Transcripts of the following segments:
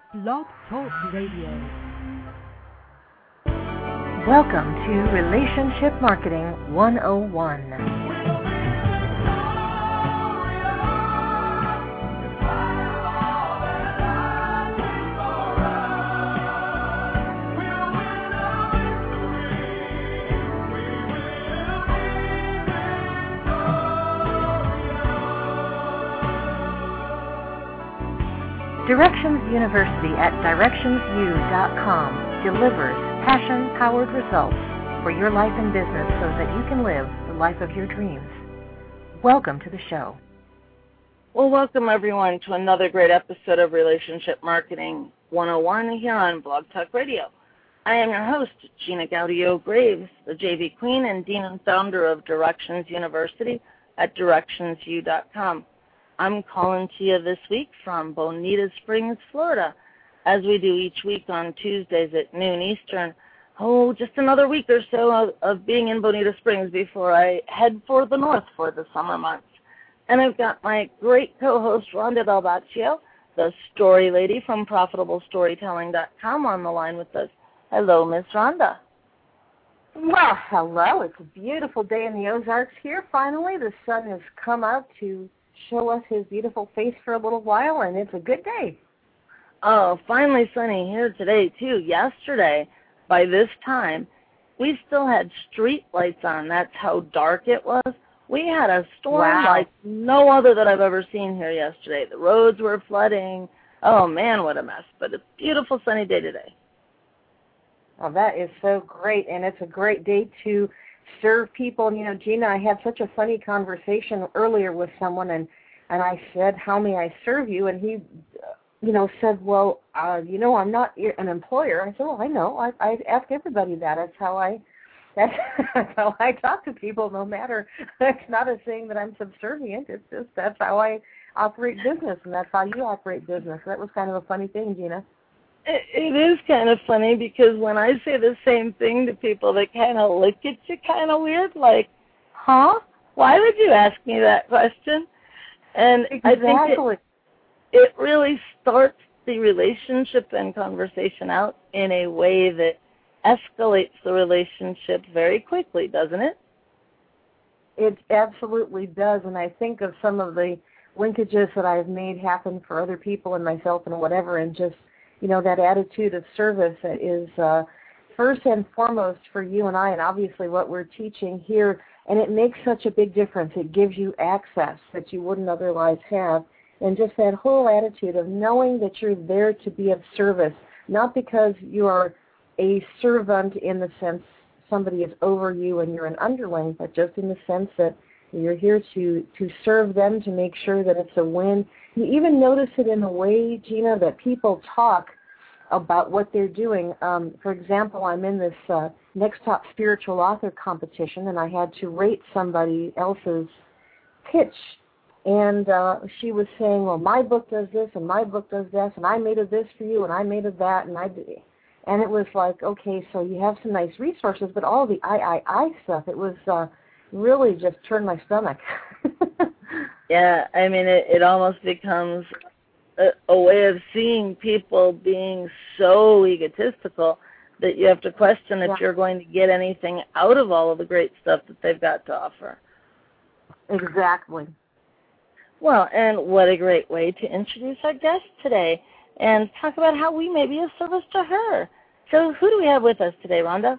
Blog Talk Radio. Welcome to Relationship Marketing 101. Directions University at DirectionsU.com delivers passion-powered results for your life and business so that you can live the life of your dreams. Welcome to the show. Well, welcome everyone to another great episode of Relationship Marketing 101 here on Blog Talk Radio. I am your host, Gina Gaudio-Graves, the JV Queen and Dean and Founder of Directions University at DirectionsU.com. I'm calling to you this week from Bonita Springs, Florida, as we do each week on Tuesdays at noon Eastern. Oh, just another week or so of being in Bonita Springs before I head for the north for the summer months. And I've got my great co-host, Rhonda Del Baccio, the story lady from ProfitableStorytelling.com, on the line with us. Hello, Miss Rhonda. Well, hello. It's a beautiful day in the Ozarks here. Finally, the sun has come out to show us his beautiful face for a little while, and it's a good day. Oh, finally sunny here today, too. Yesterday, by this time, we still had street lights on. That's how dark it was. We had a storm like no other that I've ever seen here yesterday. The roads were flooding. Oh, man, what a mess. But it's a beautiful sunny day today. Well, that is so great, and it's a great day to serve people. And, you know, Gina, I had such a funny conversation earlier with someone, and I said, how may I serve you? And he, said, well, I'm not an employer. I said, well, I know. I ask everybody that. That's how I talk to people, no matter. It's not a saying that I'm subservient. It's just that's how I operate business, and that's how you operate business. That was kind of a funny thing, Gina. It is kind of funny because when I say the same thing to people, they kind of look at you kind of weird, like, huh? Why would you ask me that question? And exactly. I think it really starts the relationship and conversation out in a way that escalates the relationship very quickly, doesn't it? It absolutely does, and I think of some of the linkages that I've made happen for other people and myself and whatever, and just that attitude of service is first and foremost for you and I, and obviously what we're teaching here, and it makes such a big difference. It gives you access that you wouldn't otherwise have, and just that whole attitude of knowing that you're there to be of service, not because you are a servant in the sense somebody is over you and you're an underling, but just in the sense that you're here to serve them, to make sure that it's a win. You even notice it in the way, Gina, that people talk about what they're doing. For example, I'm in this Next Top Spiritual Author competition, and I had to rate somebody else's pitch. And she was saying, well, my book does this, and my book does this, and I made of this for you, and I made of that, and it was like, okay, so you have some nice resources, but all the I stuff, it was really just turned my stomach. Yeah, I mean, it almost becomes a way of seeing people being so egotistical that you have to question if you're going to get anything out of all of the great stuff that they've got to offer. Exactly. Well, and what a great way to introduce our guest today and talk about how we may be of service to her. So who do we have with us today, Rhonda?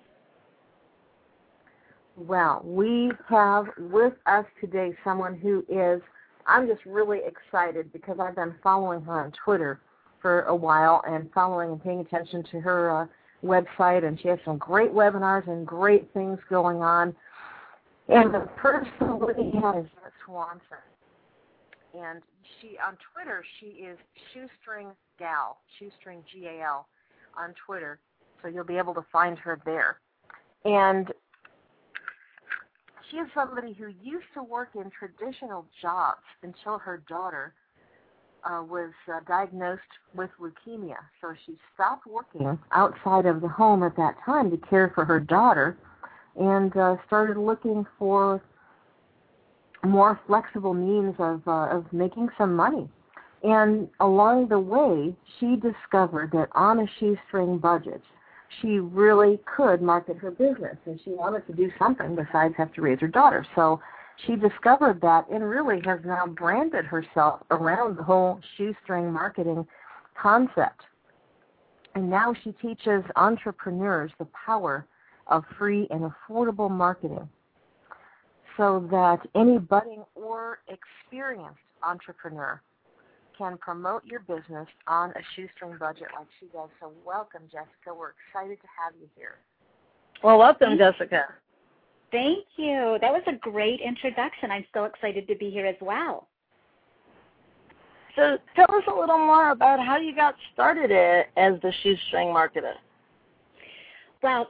Well, we have with us today someone who is, I'm just really excited because I've been following her on Twitter for a while and following and paying attention to her website, and she has some great webinars and great things going on. And the person we have is Jet Swanson. And she, on Twitter, she is Shoestring Gal, Shoestring G-A-L on Twitter. So you'll be able to find her there. And she is somebody who used to work in traditional jobs until her daughter was diagnosed with leukemia. So she stopped working outside of the home at that time to care for her daughter and started looking for more flexible means of making some money. And along the way, she discovered that on a shoestring budget, she really could market her business, and she wanted to do something besides have to raise her daughter. So she discovered that and really has now branded herself around the whole shoestring marketing concept. And now she teaches entrepreneurs the power of free and affordable marketing so that any budding or experienced entrepreneur can promote your business on a shoestring budget like she does. So welcome, Jessica. We're excited to have you here. Well, welcome, Jessica. Thank you. That was a great introduction. I'm so excited to be here as well. So tell us a little more about how you got started as the shoestring marketer. Well,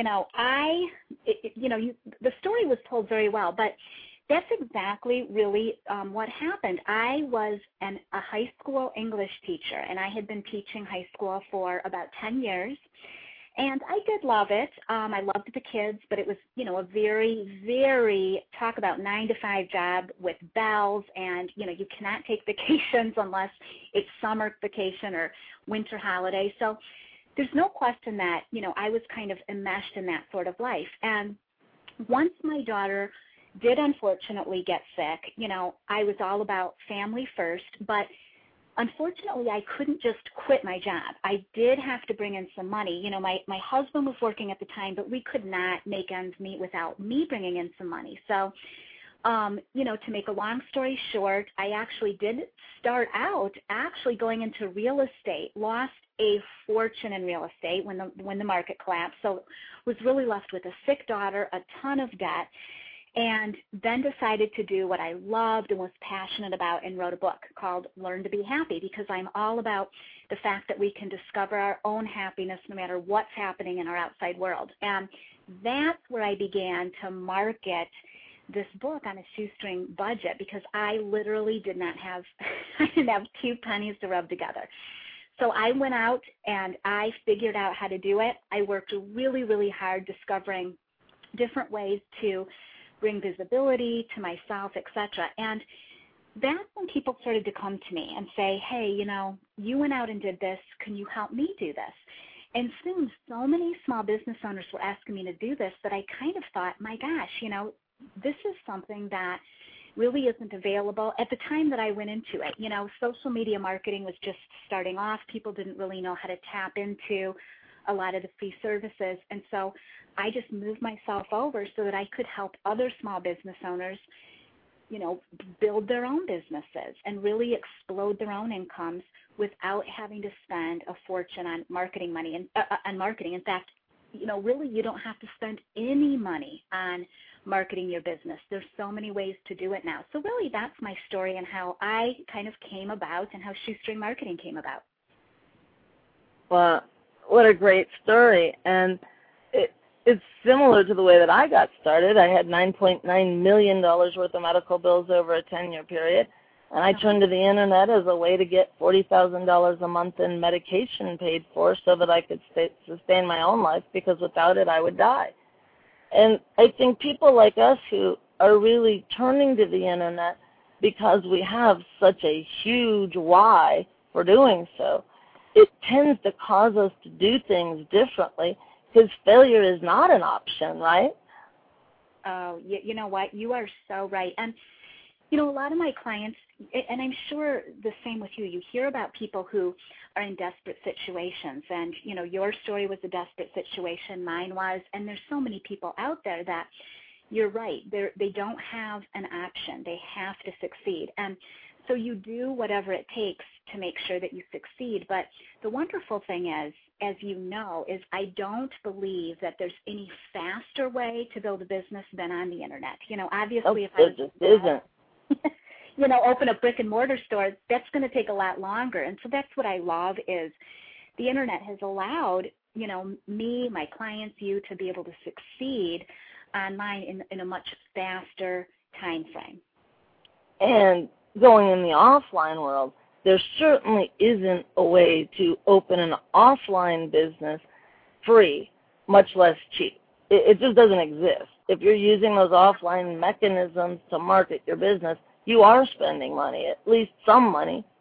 the story was told very well, but that's exactly really what happened. I was a high school English teacher, and I had been teaching high school for about 10 years. And I did love it. I loved the kids, but it was, a very, very, talk about 9-to-5 job with bells, and, you cannot take vacations unless it's summer vacation or winter holiday. So there's no question that, I was kind of enmeshed in that sort of life. And once my daughter did unfortunately get sick, I was all about family first, but unfortunately, I couldn't just quit my job. I did have to bring in some money. My husband was working at the time, but we could not make ends meet without me bringing in some money. So, to make a long story short, I actually did start out going into real estate, lost a fortune in real estate when the market collapsed. So was really left with a sick daughter, a ton of debt, and then decided to do what I loved and was passionate about and wrote a book called Learn to Be Happy, because I'm all about the fact that we can discover our own happiness no matter what's happening in our outside world. And that's where I began to market this book on a shoestring budget, because I literally didn't have 2 pennies to rub together. So I went out and I figured out how to do it. I worked really, really hard discovering different ways to bring visibility to myself, etc. And that's when people started to come to me and say, hey, you went out and did this. Can you help me do this? And soon so many small business owners were asking me to do this that I kind of thought, my gosh, this is something that really isn't available. At the time that I went into it, social media marketing was just starting off. People didn't really know how to tap into a lot of the free services. And so I just moved myself over so that I could help other small business owners, build their own businesses and really explode their own incomes without having to spend a fortune on marketing money and on marketing. In fact, really you don't have to spend any money on marketing your business. There's so many ways to do it now. So really that's my story and how I kind of came about and how shoestring marketing came about. Well, what a great story. And it's similar to the way that I got started. I had $9.9 million worth of medical bills over a 10-year period, and I turned to the Internet as a way to get $40,000 a month in medication paid for so that I could sustain my own life, because without it I would die. And I think people like us who are really turning to the Internet because we have such a huge why for doing so, it tends to cause us to do things differently, because failure is not an option, right? Oh, you know what? You are so right. And, a lot of my clients, and I'm sure the same with you, you hear about people who are in desperate situations. And, your story was a desperate situation, mine was, and there's so many people out there that you're right. They don't have an option. They have to succeed. And so you do whatever it takes to make sure that you succeed. But the wonderful thing is, as you know, is I don't believe that there's any faster way to build a business than on the Internet. Obviously, if I just isn't. Open a brick and mortar store, that's going to take a lot longer. And so that's what I love is the Internet has allowed, me, my clients, you to be able to succeed online in a much faster time frame. And going in the offline world, there certainly isn't a way to open an offline business free, much less cheap. It just doesn't exist. If you're using those offline mechanisms to market your business, you are spending money, at least some money,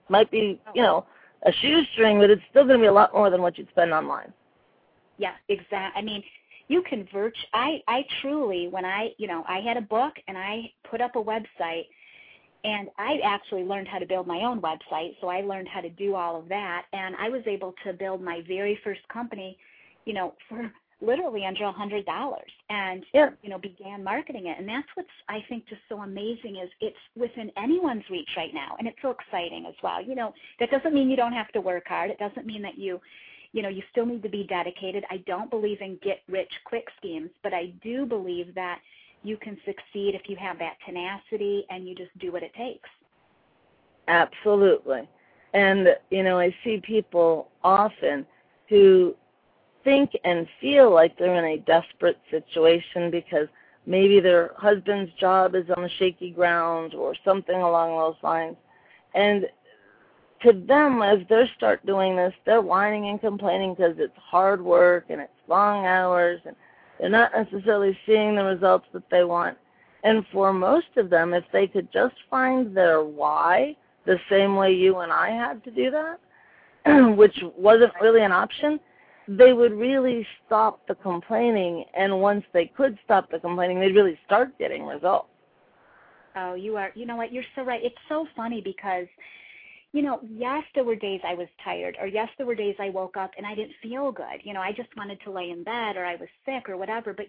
might be, a shoestring, but it's still going to be a lot more than what you'd spend online. Yeah, exactly. I mean, you can I truly, when I had a book and I put up a website, and I actually learned how to build my own website, so I learned how to do all of that, and I was able to build my very first company, for literally under $100, and, began marketing it. And that's what's, I think, just so amazing is it's within anyone's reach right now, and it's so exciting as well. That doesn't mean you don't have to work hard. It doesn't mean that you still need to be dedicated. I don't believe in get-rich-quick schemes, but I do believe that you can succeed if you have that tenacity and you just do what it takes. Absolutely. And, I see people often who think and feel like they're in a desperate situation because maybe their husband's job is on the shaky ground or something along those lines. And to them, as they start doing this, they're whining and complaining because it's hard work and it's long hours and they're not necessarily seeing the results that they want. And for most of them, if they could just find their why, the same way you and I had to do that, which wasn't really an option, they would really stop the complaining. And once they could stop the complaining, they'd really start getting results. Oh, you know what, you're so right. It's so funny because yes, there were days I was tired, or yes, there were days I woke up and I didn't feel good. I just wanted to lay in bed, or I was sick, or whatever. But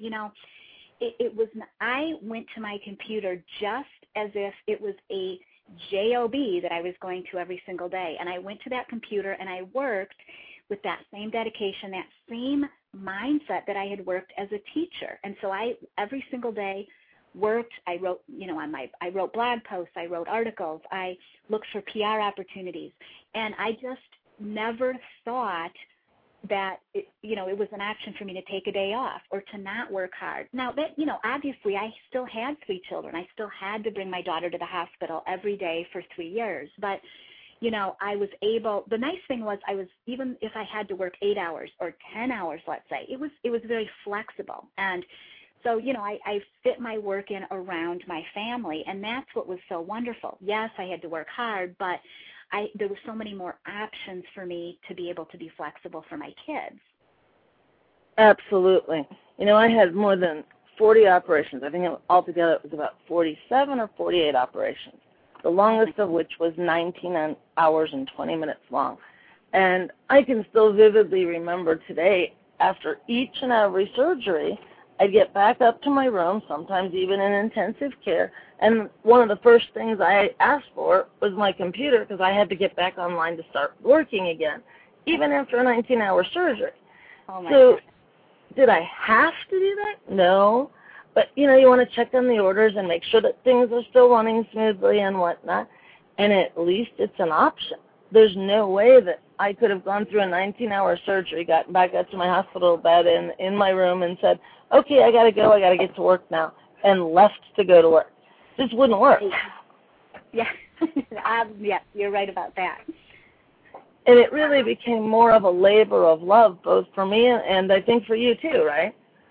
I went to my computer just as if it was a job that I was going to every single day, and I went to that computer and I worked with that same dedication, that same mindset that I had worked as a teacher. And so I every single day worked. I wrote, I wrote blog posts, I wrote articles, I looked for PR opportunities, and I just never thought that it was an option for me to take a day off or to not work hard. Now that, obviously I still had 3 children. I still had to bring my daughter to the hospital every day for 3 years, but I was able, the nice thing was even if I had to work 8 hours or 10 hours, let's say, it was very flexible. And so, I fit my work in around my family, and that's what was so wonderful. Yes, I had to work hard, but there were so many more options for me to be able to be flexible for my kids. Absolutely. I had more than 40 operations. I think altogether it was about 47 or 48 operations, the longest of which was 19 hours and 20 minutes long. And I can still vividly remember today, after each and every surgery, I'd get back up to my room, sometimes even in intensive care, and one of the first things I asked for was my computer because I had to get back online to start working again, even after a 19-hour surgery. Oh my so God. Did I have to do that? No. But, you want to check on the orders and make sure that things are still running smoothly and whatnot, and at least it's an option. There's no way that I could have gone through a 19-hour surgery, gotten back up to my hospital bed in my room and said, okay, I got to go, I got to get to work now, and left to go to work. This wouldn't work. Yeah, yeah, you're right about that. And it really became more of a labor of love, both for me and I think for you too, right?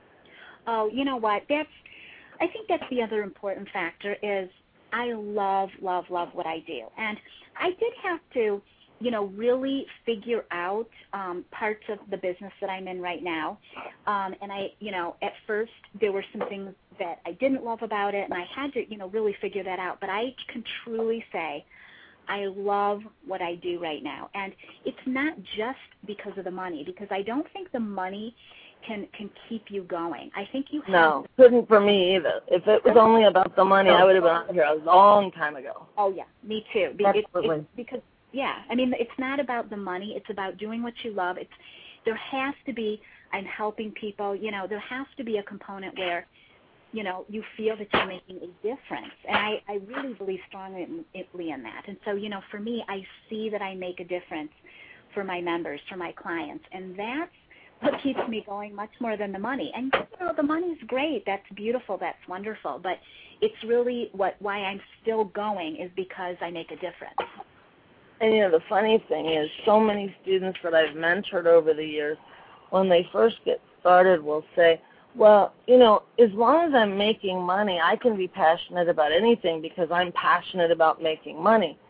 Oh, you know what? I think that's the other important factor is I love, love, love what I do. And I did have to, really figure out parts of the business that I'm in right now. And I, at first there were some things that I didn't love about it, and I had to, really figure that out. But I can truly say I love what I do right now. And it's not just because of the money, because I don't think the money can keep you going. I think you have No, couldn't for me either. If it was only about the money, I would have been out here a long time ago. Oh, yeah, me too. Absolutely. Because, yeah, I mean, it's not about the money. It's about doing what you love. There has to be, I'm helping people, there has to be a component where, you feel that you're making a difference. And I really believe strongly in that. And so, for me, I see that I make a difference for my members, for my clients. And that's what keeps me going much more than the money. And, the money's great. That's beautiful. That's wonderful. But it's really why I'm still going is because I make a difference. And, the funny thing is so many students that I've mentored over the years, when they first get started will say, well, as long as I'm making money, I can be passionate about anything because I'm passionate about making money.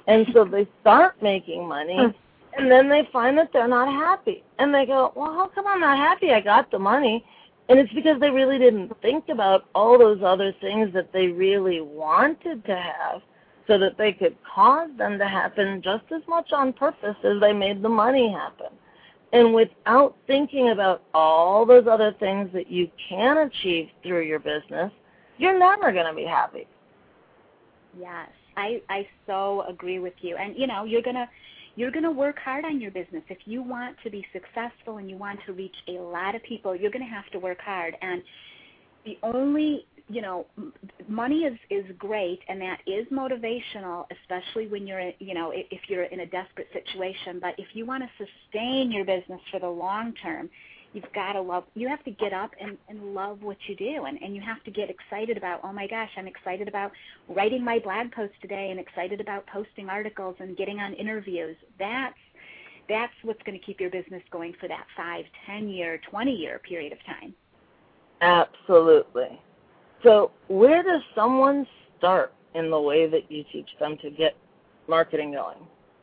And so they start making money, and then they find that they're not happy. And they go, well, how come I'm not happy? I got the money. And it's because they really didn't think about all those other things that they really wanted to have so that they could cause them to happen just as much on purpose as they made the money happen. And without thinking about all those other things that you can achieve through your business, you're never going to be happy. Yes, I so agree with you. And, you know, you're gonna work hard on your business. If you want to be successful and you want to reach a lot of people, you're going to have to work hard. And the only, you know, money is great, and that is motivational, especially when you're, you know, if you're in a desperate situation. But if you want to sustain your business for the long term, you've got to love, you have to get up and love what you do. And you have to get excited about, oh my gosh, I'm excited about writing my blog post today and excited about posting articles and getting on interviews. That's what's going to keep your business going for that 5, 10-year, 20-year period of time. Absolutely. So where does someone start in the way that you teach them to get marketing going?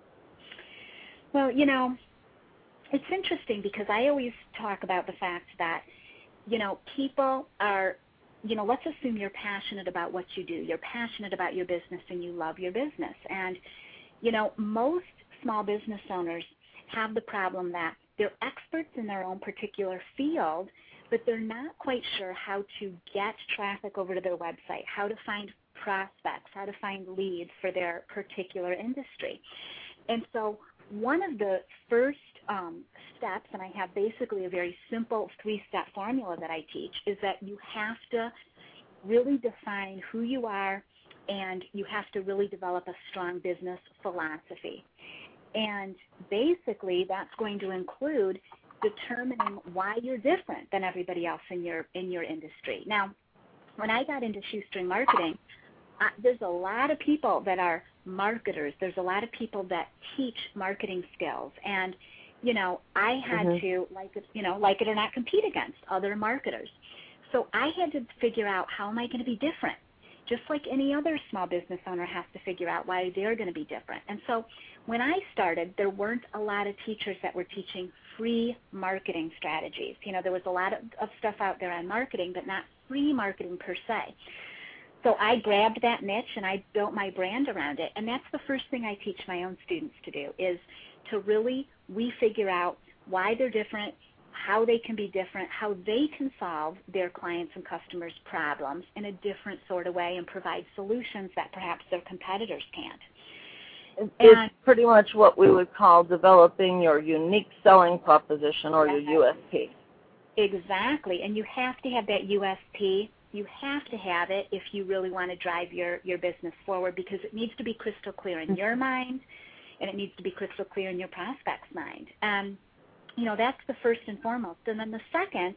Well, you know, it's interesting because I always talk about the fact that, you know, people are, you know, let's assume you're passionate about what you do. You're passionate about your business and you love your business. And, you know, most small business owners have the problem that they're experts in their own particular field, but they're not quite sure how to get traffic over to their website, how to find prospects, how to find leads for their particular industry. And so one of the first steps, and I have basically a very simple 3-step formula that I teach, is that you have to really define who you are, and you have to really develop a strong business philosophy. And basically that's going to include determining why you're different than everybody else in your industry. Now, when I got into shoestring marketing, there's a lot of people that are marketers. There's a lot of people that teach marketing skills. And, you know, I had to, like it or not, compete against other marketers. So I had to figure out, how am I going to be different? Just like any other small business owner has to figure out why they're going to be different. And so when I started, there weren't a lot of teachers that were teaching free marketing strategies. You know, there was a lot of stuff out there on marketing, but not free marketing per se. So I grabbed that niche and I built my brand around it. And that's the first thing I teach my own students to do, is to really figure out why they're different, how they can be different, how they can solve their clients' and customers' problems in a different sort of way and provide solutions that perhaps their competitors can't. It's pretty much what we would call developing your unique selling proposition, or your USP. Exactly. And you have to have that USP. You have to have it if you really want to drive your business forward, because it needs to be crystal clear in your mind, and it needs to be crystal clear in your prospect's mind. And, you know, that's the first and foremost. And then the second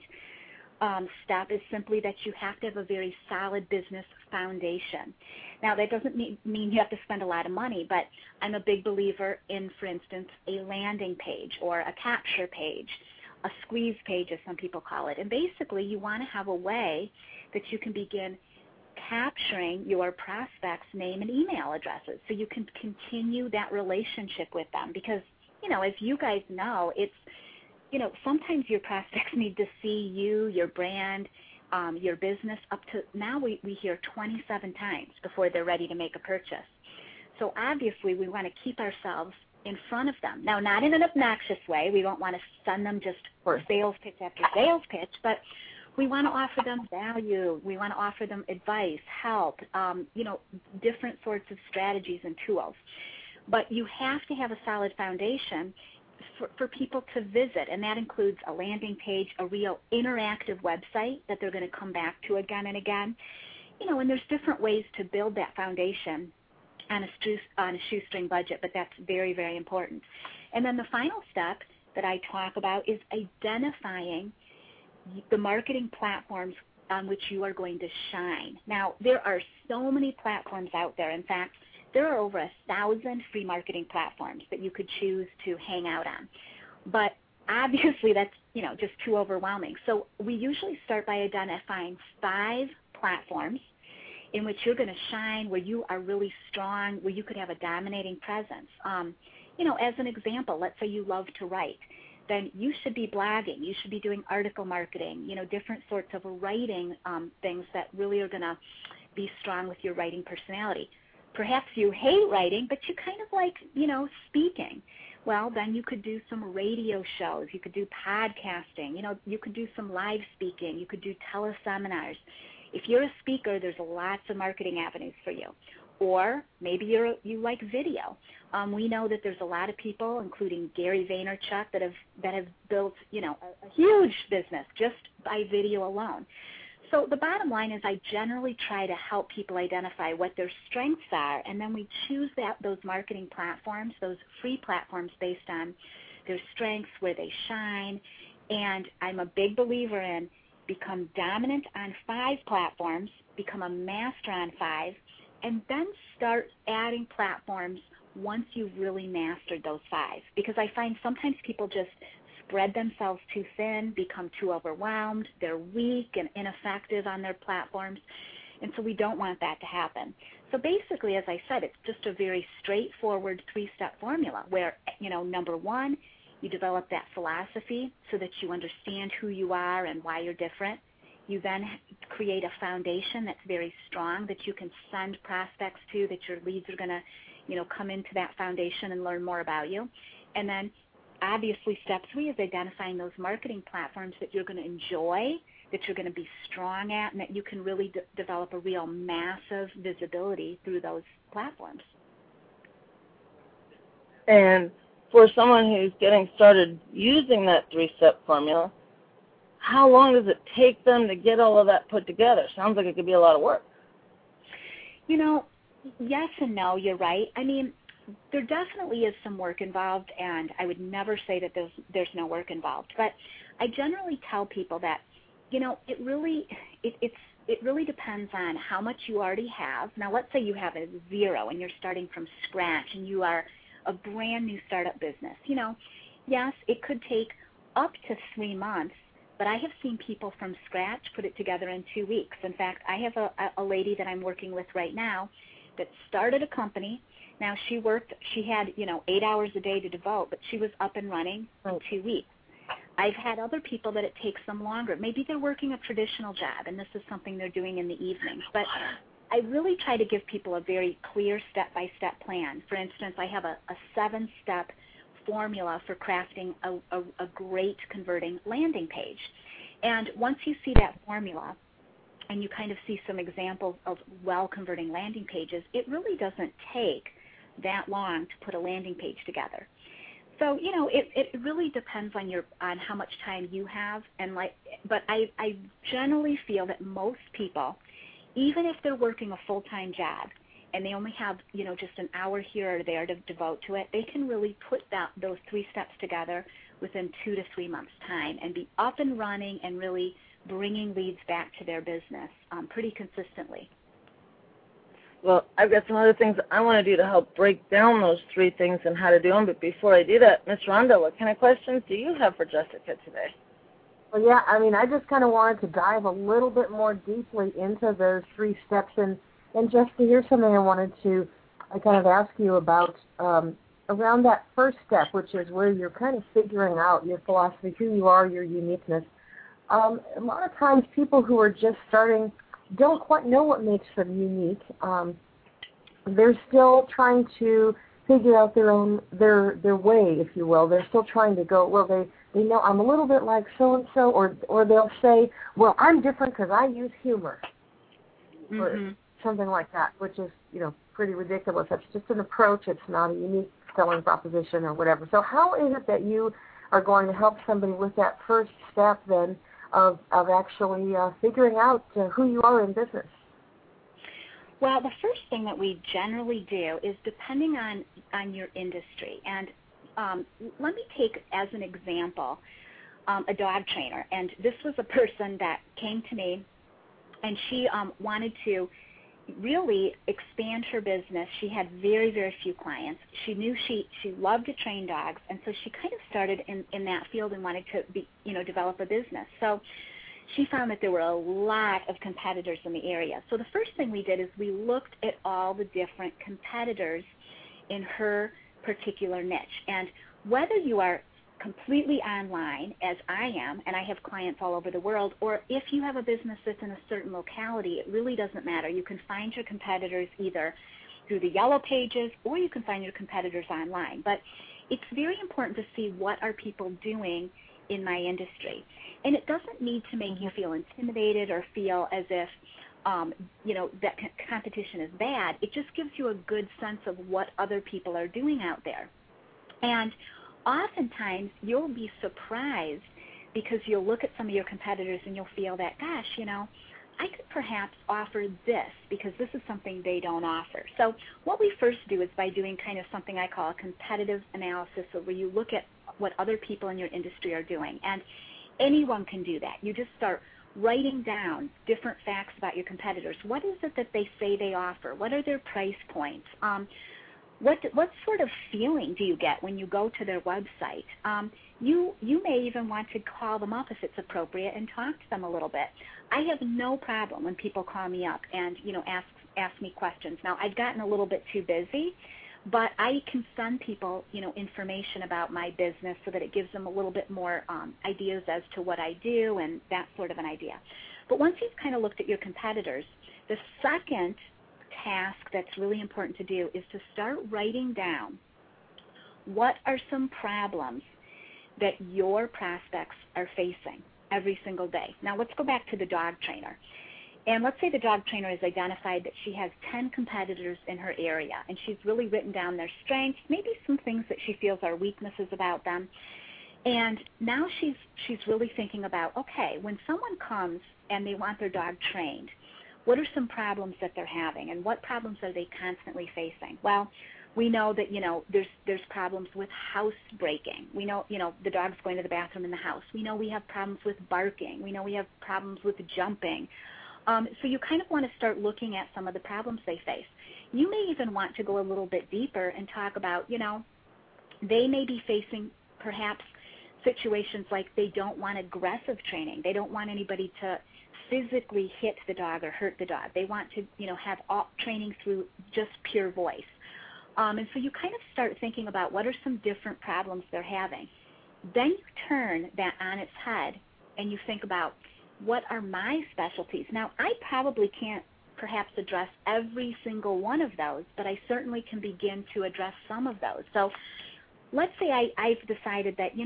step is simply that you have to have a very solid business foundation. Now, that doesn't mean you have to spend a lot of money, but I'm a big believer in, for instance, a landing page or a capture page, a squeeze page, as some people call it. And basically, you want to have a way that you can begin capturing your prospects' name and email addresses so you can continue that relationship with them. Because, you know, as you guys know, it's, you know, sometimes your prospects need to see you, your brand, your business up to, now we hear 27 times before they're ready to make a purchase. So obviously we want to keep ourselves in front of them. Now, not in an obnoxious way. We don't want to send them just for sales pitch after sales pitch, but we want to offer them value. We want to offer them advice, help, you know, different sorts of strategies and tools. But you have to have a solid foundation for people to visit, and that includes a landing page, a real interactive website that they're going to come back to again and again. You know, and there's different ways to build that foundation on a shoestring budget, but that's very, very important. And then the final step that I talk about is identifying the marketing platforms on which you are going to shine. Now, there are so many platforms out there. In fact, there are over 1,000 free marketing platforms that you could choose to hang out on. But obviously that's, you know, just too overwhelming. So we usually start by identifying 5 platforms, in which you're going to shine, where you are really strong, where you could have a dominating presence. As an example, let's say you love to write, then you should be blogging. You should be doing article marketing, different sorts of writing things that really are going to be strong with your writing personality. Perhaps you hate writing, but you kind of like, speaking. Well, then you could do some radio shows. You could do podcasting. You could do some live speaking. You could do teleseminars. If you're a speaker, there's lots of marketing avenues for you. Or maybe you like video. We know that there's a lot of people, including Gary Vaynerchuk, that have built, a huge business just by video alone. So the bottom line is I generally try to help people identify what their strengths are, and then we choose those marketing platforms, those free platforms based on their strengths, where they shine. And I'm a big believer in become dominant on 5 platforms, become a master on 5, and then start adding platforms once you've really mastered those 5. Because I find sometimes people just spread themselves too thin, become too overwhelmed, they're weak and ineffective on their platforms, and so we don't want that to happen. So basically, as I said, it's just a very straightforward 3-step formula where, number 1, you develop that philosophy so that you understand who you are and why you're different. You then create a foundation that's very strong that you can send prospects to, that your leads are going to, come into that foundation and learn more about you. And then obviously step 3 is identifying those marketing platforms that you're going to enjoy, that you're going to be strong at, and that you can really develop a real massive visibility through those platforms. And for someone who's getting started using that 3-step formula, how long does it take them to get all of that put together? Sounds like it could be a lot of work. Yes and no, you're right. I mean, there definitely is some work involved, and I would never say that there's no work involved. But I generally tell people that, it really depends on how much you already have. Now, let's say you have a 0 and you're starting from scratch and you are a brand new startup business. Yes, it could take up to 3 months, but I have seen people from scratch put it together in 2 weeks. In fact, I have a lady that I'm working with right now that started a company. Now she had, 8 hours a day to devote, but she was up and running in 2 weeks. I've had other people that it takes them longer. Maybe they're working a traditional job, and this is something they're doing in the evenings. But I really try to give people a very clear step-by-step plan. For instance, I have a 7-step formula for crafting a great converting landing page. And once you see that formula and you kind of see some examples of well-converting landing pages, it really doesn't take that long to put a landing page together. So, it really depends on how much time you have, but I generally feel that most people, even if they're working a full-time job and they only have, just an hour here or there to devote to it, they can really put those 3 steps together within 2 to 3 months' time and be up and running and really bringing leads back to their business pretty consistently. Well, I've got some other things I want to do to help break down those 3 things and how to do them. But before I do that, Ms. Rhonda, what kind of questions do you have for Jessica today? Well, yeah, I just kind of wanted to dive a little bit more deeply into those 3 steps. And just to hear something I kind of ask you about around that first step, which is where you're kind of figuring out your philosophy, who you are, your uniqueness. A lot of times people who are just starting don't quite know what makes them unique. They're still trying to figure out their way, if you will. They're still trying to go, well, they know I'm a little bit like so-and-so, or they'll say, well, I'm different because I use humor, or something like that, which is, pretty ridiculous. That's just an approach. It's not a unique selling proposition or whatever. So how is it that you are going to help somebody with that first step then of actually figuring out who you are in business? Well, the first thing that we generally do is depending on your industry. And let me take as an example a dog trainer. And this was a person that came to me, and she wanted to really expand her business. She had very, very few clients. She knew she loved to train dogs, and so she kind of started in that field and wanted to develop a business. So she found that there were a lot of competitors in the area. So the first thing we did is we looked at all the different competitors in her particular niche. And whether you are completely online, as I am, and I have clients all over the world, or if you have a business that's in a certain locality, it really doesn't matter. You can find your competitors either through the yellow pages or you can find your competitors online. But it's very important to see what are people doing in my industry. And it doesn't need to make you feel intimidated or feel as if, that competition is bad. It just gives you a good sense of what other people are doing out there. And oftentimes you'll be surprised because you'll look at some of your competitors and you'll feel that, gosh, I could perhaps offer this because this is something they don't offer. So what we first do is by doing kind of something I call a competitive analysis, so where you look at what other people in your industry are doing. And anyone can do that. You just start writing down different facts about your competitors. What is it that they say they offer? What are their price points? What sort of feeling do you get when you go to their website? You may even want to call them up if it's appropriate and talk to them a little bit. I have no problem when people call me up and ask me questions. Now, I've gotten a little bit too busy, but I can send people information about my business so that it gives them a little bit more ideas as to what I do and that sort of an idea. But once you've kind of looked at your competitors, the second task that's really important to do is to start writing down what are some problems that your prospects are facing every single day. Now let's go back to the dog trainer. And let's say the dog trainer has identified that she has 10 competitors in her area, and she's really written down their strengths, maybe some things that she feels are weaknesses about them. And now she's really thinking about, okay, when someone comes and they want their dog trained, what are some problems that they're having, and what problems are they constantly facing? Well, we know that, there's problems with house breaking. We know, the dog's going to the bathroom in the house. We know we have problems with barking. We know we have problems with jumping. So you kind of want to start looking at some of the problems they face. You may even want to go a little bit deeper and talk about, they may be facing perhaps situations like they don't want aggressive training. They don't want anybody to physically hit the dog or hurt the dog. They want to, have all training through just pure voice. And so you kind of start thinking about what are some different problems they're having. Then you turn that on its head and you think about, what are my specialties? Now, I probably can't perhaps address every single one of those, but I certainly can begin to address some of those. So let's say I've decided that,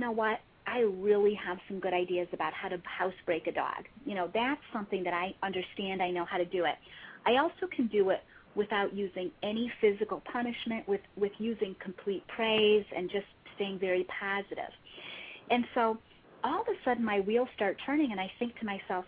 I really have some good ideas about how to house break a dog. That's something that I understand. I know how to do it. I also can do it without using any physical punishment, with using complete praise and just staying very positive. And so all of a sudden my wheels start turning and I think to myself,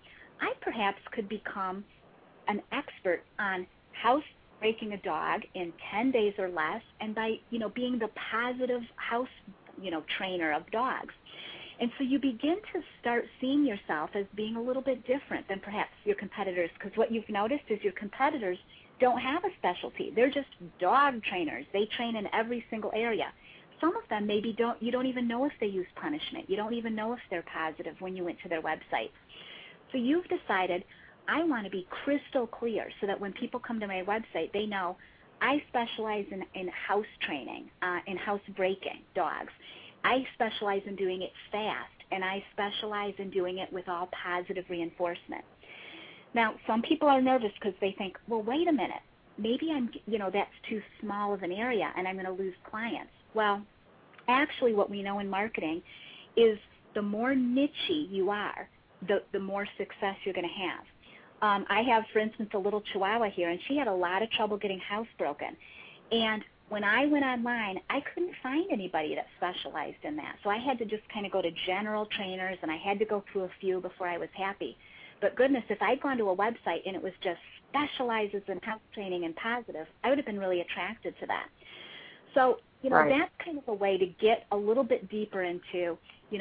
I perhaps could become an expert on house breaking a dog in 10 days or less, and by, being the positive house, trainer of dogs. And so you begin to start seeing yourself as being a little bit different than perhaps your competitors, because what you've noticed is your competitors don't have a specialty. They're just dog trainers. They train in every single area. Some of them maybe you don't even know if they use punishment. You don't even know if they're positive when you went to their website. So you've decided, I want to be crystal clear so that when people come to my website, they know I specialize in house training, in house breaking dogs. I specialize in doing it fast, and I specialize in doing it with all positive reinforcement. Now, some people are nervous because they think, well, wait a minute, maybe that's too small of an area and I'm going to lose clients. Well, actually what we know in marketing is the more niche-y you are, the more success you're going to have. I have, for instance, a little Chihuahua here, and she had a lot of trouble getting housebroken. And when I went online, I couldn't find anybody that specialized in that. So I had to just kind of go to general trainers, and I had to go through a few before I was happy. But goodness, if I'd gone to a website and it was just specializes in house training and positive, I would have been really attracted to that. So, Right. That's kind of a way to get a little bit deeper into,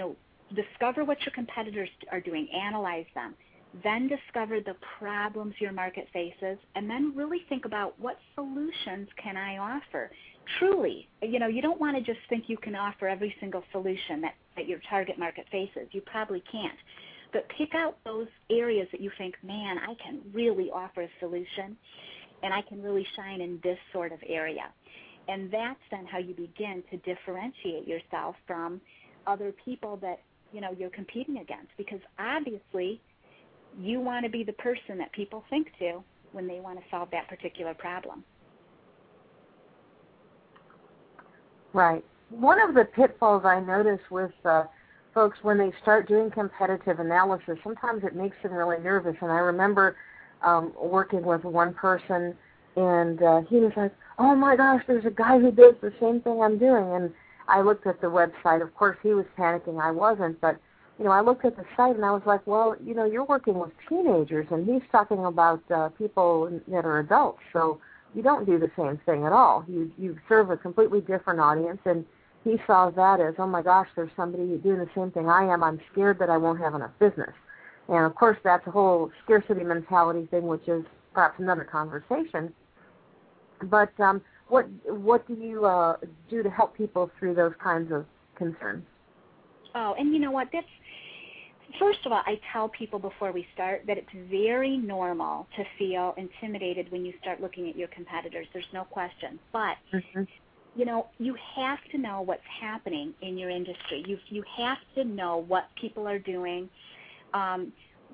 discover what your competitors are doing, analyze them, then discover the problems your market faces, and then really think about what solutions can I offer. Truly, you don't want to just think you can offer every single solution that your target market faces. You probably can't. But pick out those areas that you think, man, I can really offer a solution, and I can really shine in this sort of area. And that's then how you begin to differentiate yourself from other people that, you're competing against, because obviously you want to be the person that people think to when they want to solve that particular problem. Right. One of the pitfalls I notice with folks when they start doing competitive analysis, sometimes it makes them really nervous. And I remember working with one person, and he was like, oh my gosh, there's a guy who does the same thing I'm doing. And I looked at the website. Of course, he was panicking. I wasn't. But, I looked at the site, and I was like, well, you're working with teenagers, and he's talking about people that are adults. So you don't do the same thing at all. You serve a completely different audience, and he saw that as, oh my gosh, there's somebody doing the same thing I am. I'm scared that I won't have enough business. And of course, that's a whole scarcity mentality thing, which is perhaps another conversation. But what do you do to help people through those kinds of concerns? Oh, and you know what? First of all, I tell people before we start that it's very normal to feel intimidated when you start looking at your competitors. There's no question. But, you have to know what's happening in your industry. You have to know what people are doing. And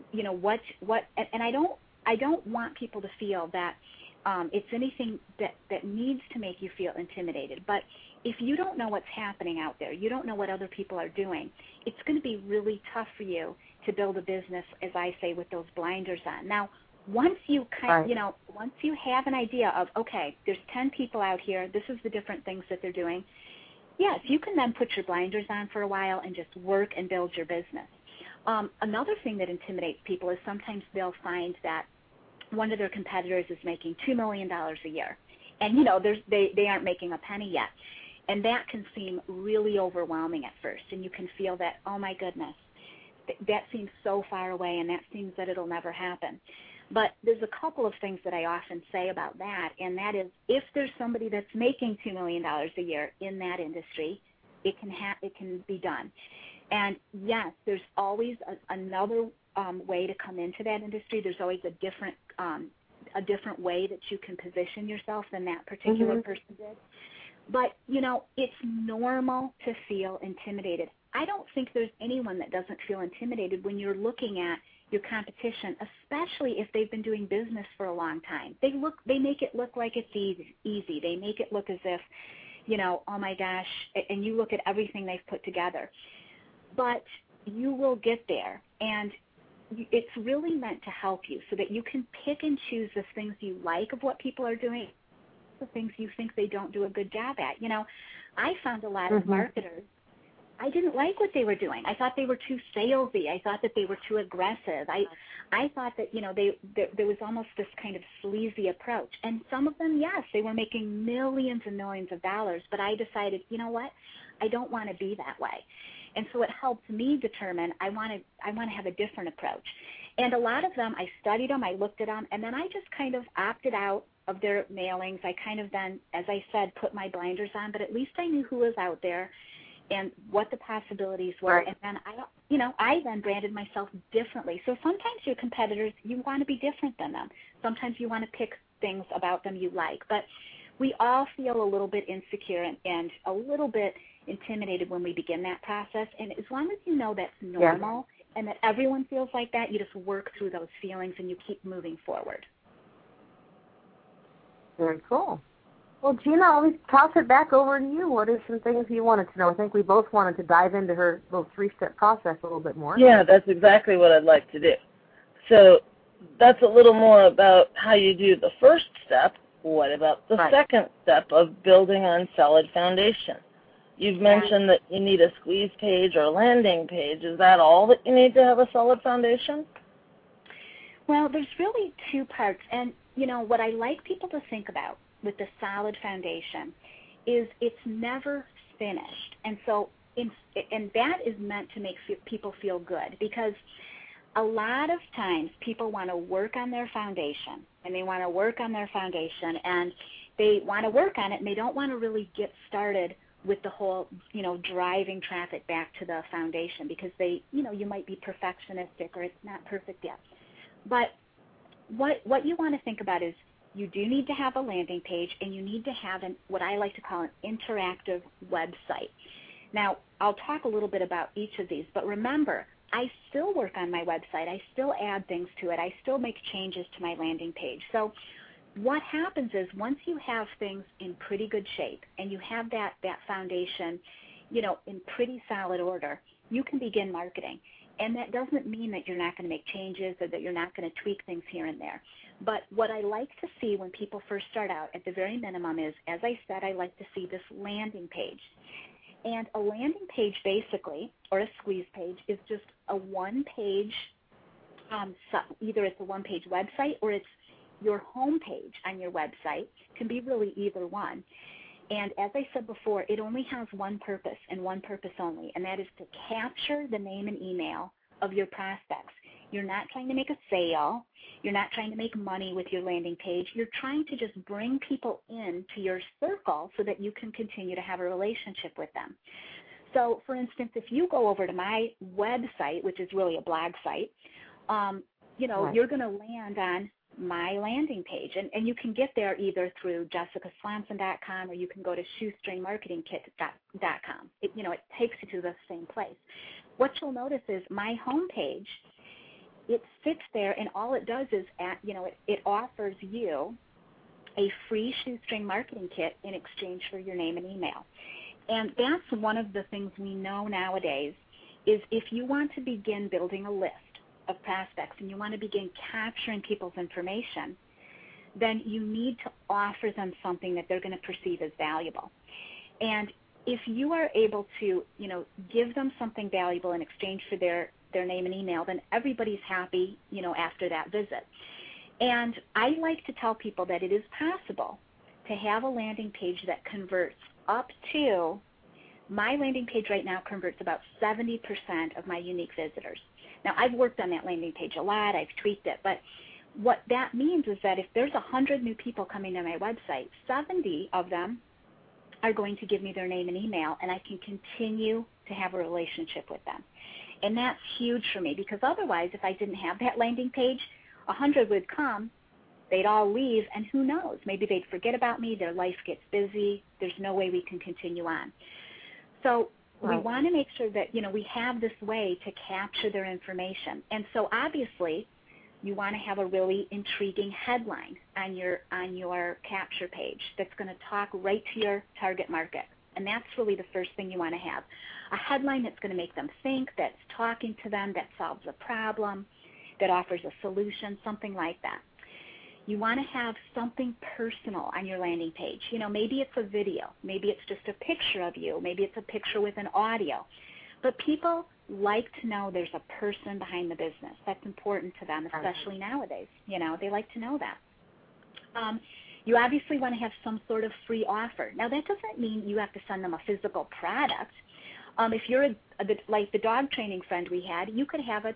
I don't want people to feel that it's anything that needs to make you feel intimidated. But if you don't know what's happening out there, you don't know what other people are doing, it's going to be really tough for you to build a business, as I say, with those blinders on. Now, once you once you have an idea of, okay, there's 10 people out here, this is the different things that they're doing, yes, you can then put your blinders on for a while and just work and build your business. Another thing that intimidates people is sometimes they'll find that one of their competitors is making $2 million a year, and they aren't making a penny yet. And that can seem really overwhelming at first, and you can feel that, oh my goodness, that seems so far away, and that seems that it'll never happen. But there's a couple of things that I often say about that, and that is, if there's somebody that's making $2 million a year in that industry, it can be done. And yes, there's always another way to come into that industry. There's always a different way that you can position yourself than that particular person did. But, it's normal to feel intimidated. I don't think there's anyone that doesn't feel intimidated when you're looking at your competition, especially if they've been doing business for a long time. They make it look like it's easy. They make it look as if, oh my gosh, and you look at everything they've put together. But you will get there, and it's really meant to help you so that you can pick and choose the things you like of what people are doing, the things you think they don't do a good job at. I found a lot of marketers, I didn't like what they were doing. I thought they were too salesy. I thought that they were too aggressive. I thought that, there was almost this kind of sleazy approach. And some of them, yes, they were making millions and millions of dollars, but I decided, you know what, I don't want to be that way. And so it helped me determine I want to have a different approach. And a lot of them, I studied them, I looked at them, and then I just kind of opted out of their mailings. I kind of then, as I said, put my blinders on, but at least I knew who was out there and what the possibilities were. Right. And then I then branded myself differently. So sometimes your competitors, you want to be different than them. Sometimes you want to pick things about them you like. But we all feel a little bit insecure and a little bit intimidated when we begin that process. And as long as you know that's normal and that everyone feels like that, you just work through those feelings and you keep moving forward. Very cool. Well, Gina, I'll toss it back over to you. What are some things you wanted to know? I think we both wanted to dive into her little 3-step process a little bit more. Yeah, that's exactly what I'd like to do. So that's a little more about how you do the first step. What about the second step of building on solid foundation? You've mentioned that you need a squeeze page or a landing page. Is that all that you need to have a solid foundation? Well, there's really two parts. And, what I like people to think about with the solid foundation is it's never finished. And so, and that is meant to make people feel good, because a lot of times people want to work on their foundation, and they want to work on their foundation, and they want to work on it, and they don't want to really get started with the whole, driving traffic back to the foundation because you might be perfectionistic or it's not perfect yet. But what you want to think about is you do need to have a landing page and you need to have what I like to call an interactive website. Now, I'll talk a little bit about each of these, but remember, I still work on my website. I still add things to it. I still make changes to my landing page. So what happens is once you have things in pretty good shape and you have that foundation, in pretty solid order, you can begin marketing. And that doesn't mean that you're not going to make changes or that you're not going to tweak things here and there. But what I like to see when people first start out at the very minimum is, as I said, I like to see this landing page. And a landing page basically, or a squeeze page, is just a one-page, either it's a one-page website or it's your home page on your website. It can be really either one. And as I said before, it only has one purpose and one purpose only, and that is to capture the name and email of your prospects. You're not trying to make a sale. You're not trying to make money with your landing page. You're trying to just bring people into your circle so that you can continue to have a relationship with them. So, for instance, if you go over to my website, which is really a blog site, right, you're going to land on my landing page. And you can get there either through jessicaswanson.com or you can go to shoestringmarketingkit.com. It takes you to the same place. What you'll notice is my home page, it sits there, and all it does is, it offers you a free shoestring marketing kit in exchange for your name and email. And that's one of the things we know nowadays is if you want to begin building a list of prospects and you want to begin capturing people's information, then you need to offer them something that they're going to perceive as valuable. And if you are able to, give them something valuable in exchange for their name and email, then everybody's happy, after that visit. And I like to tell people that it is possible to have a landing page that converts up to, my landing page right now converts about 70% of my unique visitors. Now, I've worked on that landing page a lot. I've tweaked it. But what that means is that if there's 100 new people coming to my website, 70 of them are going to give me their name and email, and I can continue to have a relationship with them. And that's huge for me because otherwise, if I didn't have that landing page, 100 would come, they'd all leave, and who knows? Maybe they'd forget about me, their life gets busy, there's no way we can continue on. So we want to make sure that, we have this way to capture their information. And so obviously, you want to have a really intriguing headline on your capture page that's going to talk right to your target market. And that's really the first thing you want to have. A headline that's going to make them think, that's talking to them, that solves a problem, that offers a solution, something like that. You want to have something personal on your landing page. Maybe it's a video. Maybe it's just a picture of you. Maybe it's a picture with an audio. But people like to know there's a person behind the business. That's important to them, especially nowadays. They like to know that. You obviously want to have some sort of free offer. Now, that doesn't mean you have to send them a physical product. If you're like the dog training friend we had, you could have a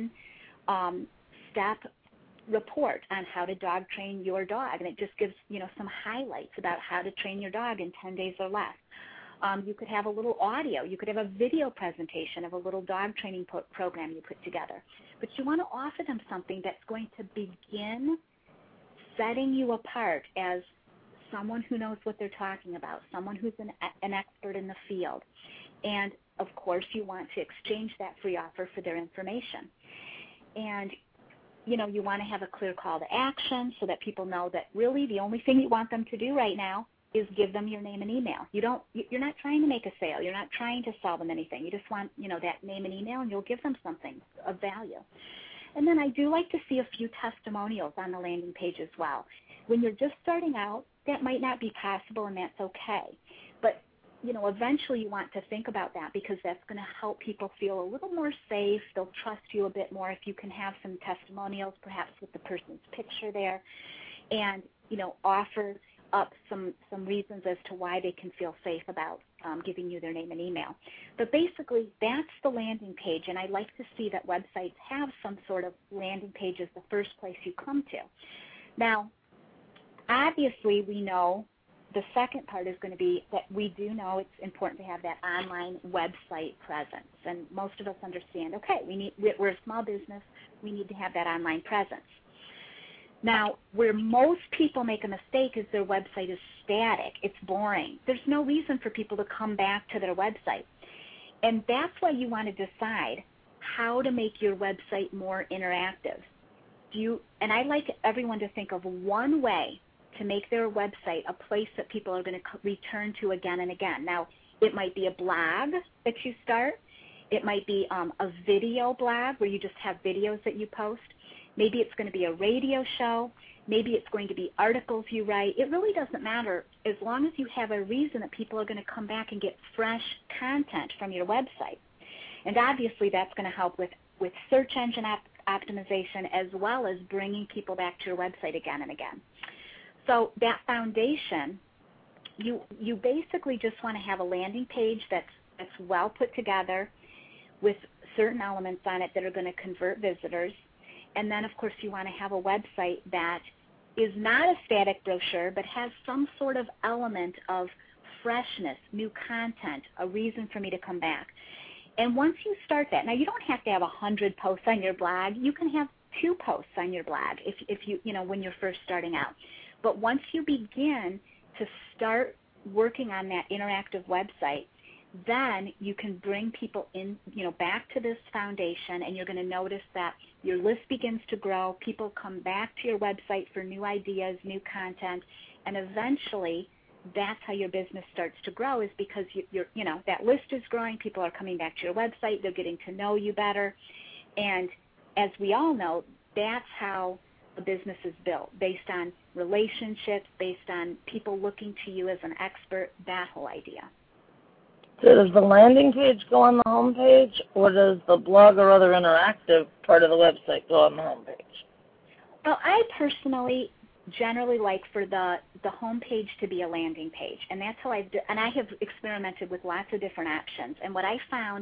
10-step report on how to dog train your dog, and it just gives some highlights about how to train your dog in 10 days or less. You could have a little audio. You could have a video presentation of a little dog training program you put together. But you want to offer them something that's going to begin setting you apart as someone who knows what they're talking about, someone who's an expert in the field. And, of course, you want to exchange that free offer for their information. And you want to have a clear call to action so that people know that really the only thing you want them to do right now is give them your name and email. You're not trying to make a sale. You're not trying to sell them anything. You just want, that name and email, and you'll give them something of value. And then I do like to see a few testimonials on the landing page as well. When you're just starting out, that might not be possible, and that's okay. But eventually you want to think about that because that's going to help people feel a little more safe. They'll trust you a bit more if you can have some testimonials, perhaps with the person's picture there, and, offer up some reasons as to why they can feel safe about giving you their name and email. But basically, that's the landing page, and I like to see that websites have some sort of landing page as the first place you come to. Now, obviously, we know the second part is going to be that we do know it's important to have that online website presence. And most of us understand, okay, we're a small business, we need to have that online presence. Now, where most people make a mistake is their website is static. It's boring. There's no reason for people to come back to their website. And that's why you want to decide how to make your website more interactive. And I like everyone to think of one way to make their website a place that people are going to return to again and again. Now, it might be a blog that you start. It might be a video blog where you just have videos that you post. Maybe it's going to be a radio show. Maybe it's going to be articles you write. It really doesn't matter as long as you have a reason that people are going to come back and get fresh content from your website. And obviously that's going to help with search engine optimization as well as bringing people back to your website again and again. So that foundation, you basically just want to have a landing page that's well put together with certain elements on it that are going to convert visitors. And then, of course, you want to have a website that is not a static brochure but has some sort of element of freshness, new content, a reason for me to come back. And once you start that, now you don't have to have 100 posts on your blog. You can have 2 posts on your blog if you when you're first starting out. But once you begin to start working on that interactive website, then you can bring people in, back to this foundation, and you're going to notice that your list begins to grow. People come back to your website for new ideas, new content, and eventually that's how your business starts to grow, is because that list is growing. People are coming back to your website. They're getting to know you better. And as we all know, that's how a business is built, based on relationships, based on people looking to you as an expert, that whole idea. So does the landing page go on the home page, or does the blog or other interactive part of the website go on the home page? Well, I personally generally like for the home page to be a landing page, and that's how I have experimented with lots of different options. And what I found,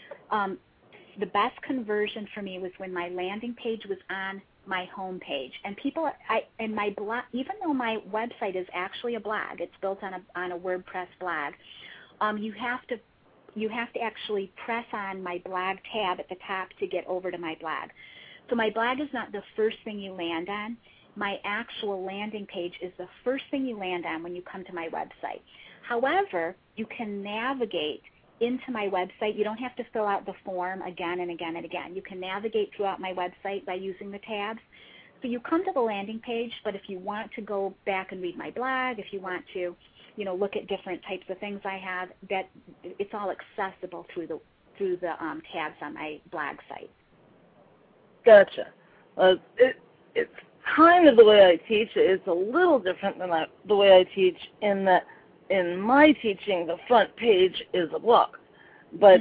the best conversion for me was when my landing page was on my home page. And my blog, even though my website is actually a blog, it's built on a WordPress blog. You have to actually press on my blog tab at the top to get over to my blog. So my blog is not the first thing you land on. My actual landing page is the first thing you land on when you come to my website. However, you can navigate into my website. You don't have to fill out the form again and again and again. You can navigate throughout my website by using the tabs. So you come to the landing page, but if you want to go back and read my blog, if you want to look at different types of things I have, that it's all accessible through the tabs on my blog site. Gotcha. It's kind of the way I teach it. It's a little different than the way I teach, in that in my teaching, the front page is a blog. But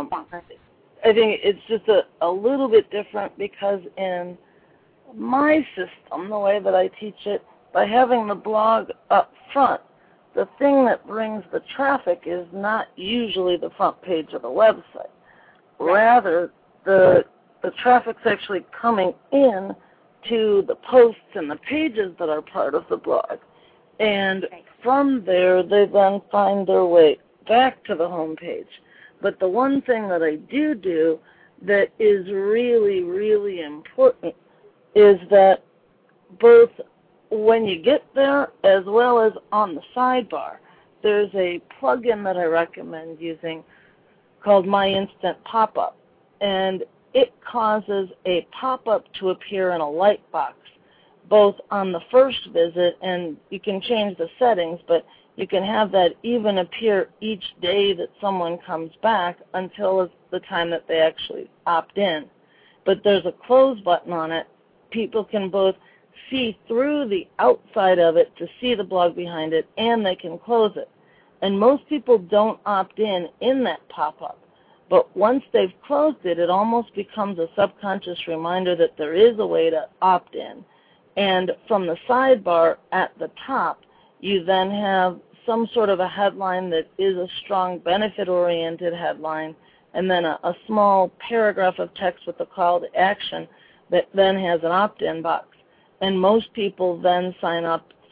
I think it's just a little bit different, because in my system, the way that I teach it, by having the blog up front, the thing that brings the traffic is not usually the front page of the website. Rather, the traffic's actually coming in to the posts and the pages that are part of the blog. And from there, they then find their way back to the home page. But the one thing that I do that is really, really important is that both when you get there as well as on the sidebar, there's a plugin that I recommend using called My Instant Pop-Up. And it causes a pop-up to appear in a light box, both on the first visit, and you can change the settings, but you can have that even appear each day that someone comes back until the time that they actually opt in. But there's a close button on it. People can both see through the outside of it to see the blog behind it, and they can close it. And most people don't opt in that pop-up. But once they've closed it, it almost becomes a subconscious reminder that there is a way to opt in. And from the sidebar at the top, you then have some sort of a headline that is a strong benefit-oriented headline, and then a small paragraph of text with a call to action that then has an opt-in box. And most people then sign up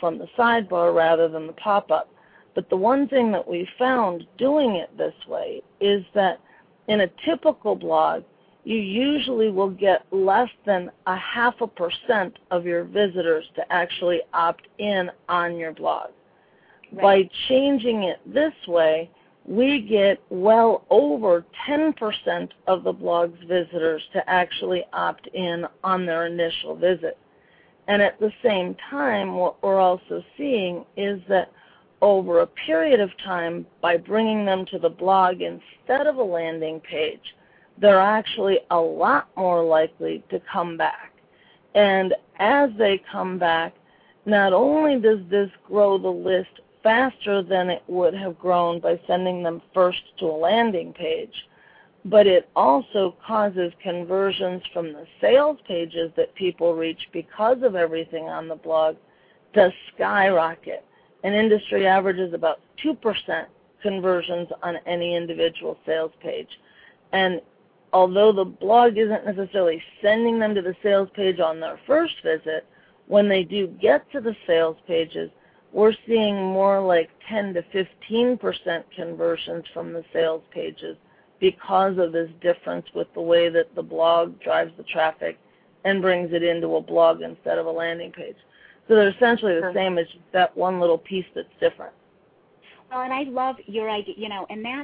from the sidebar rather than the pop-up. But the one thing that we found doing it this way is that in a typical blog, you usually will get less than 0.5% of your visitors to actually opt in on your blog. Right. By changing it this way, we get well over 10% of the blog's visitors to actually opt in on their initial visit. And at the same time, what we're also seeing is that over a period of time, by bringing them to the blog instead of a landing page, they're actually a lot more likely to come back. And as they come back, not only does this grow the list faster than it would have grown by sending them first to a landing page, but it also causes conversions from the sales pages that people reach because of everything on the blog to skyrocket. An industry average is about 2% conversions on any individual sales page. And although the blog isn't necessarily sending them to the sales page on their first visit, when they do get to the sales pages, we're seeing more like 10 to 15% conversions from the sales pages because of this difference with the way that the blog drives the traffic and brings it into a blog instead of a landing page. So they're essentially the same, as that one little piece that's different. Well, and I love your idea, and that's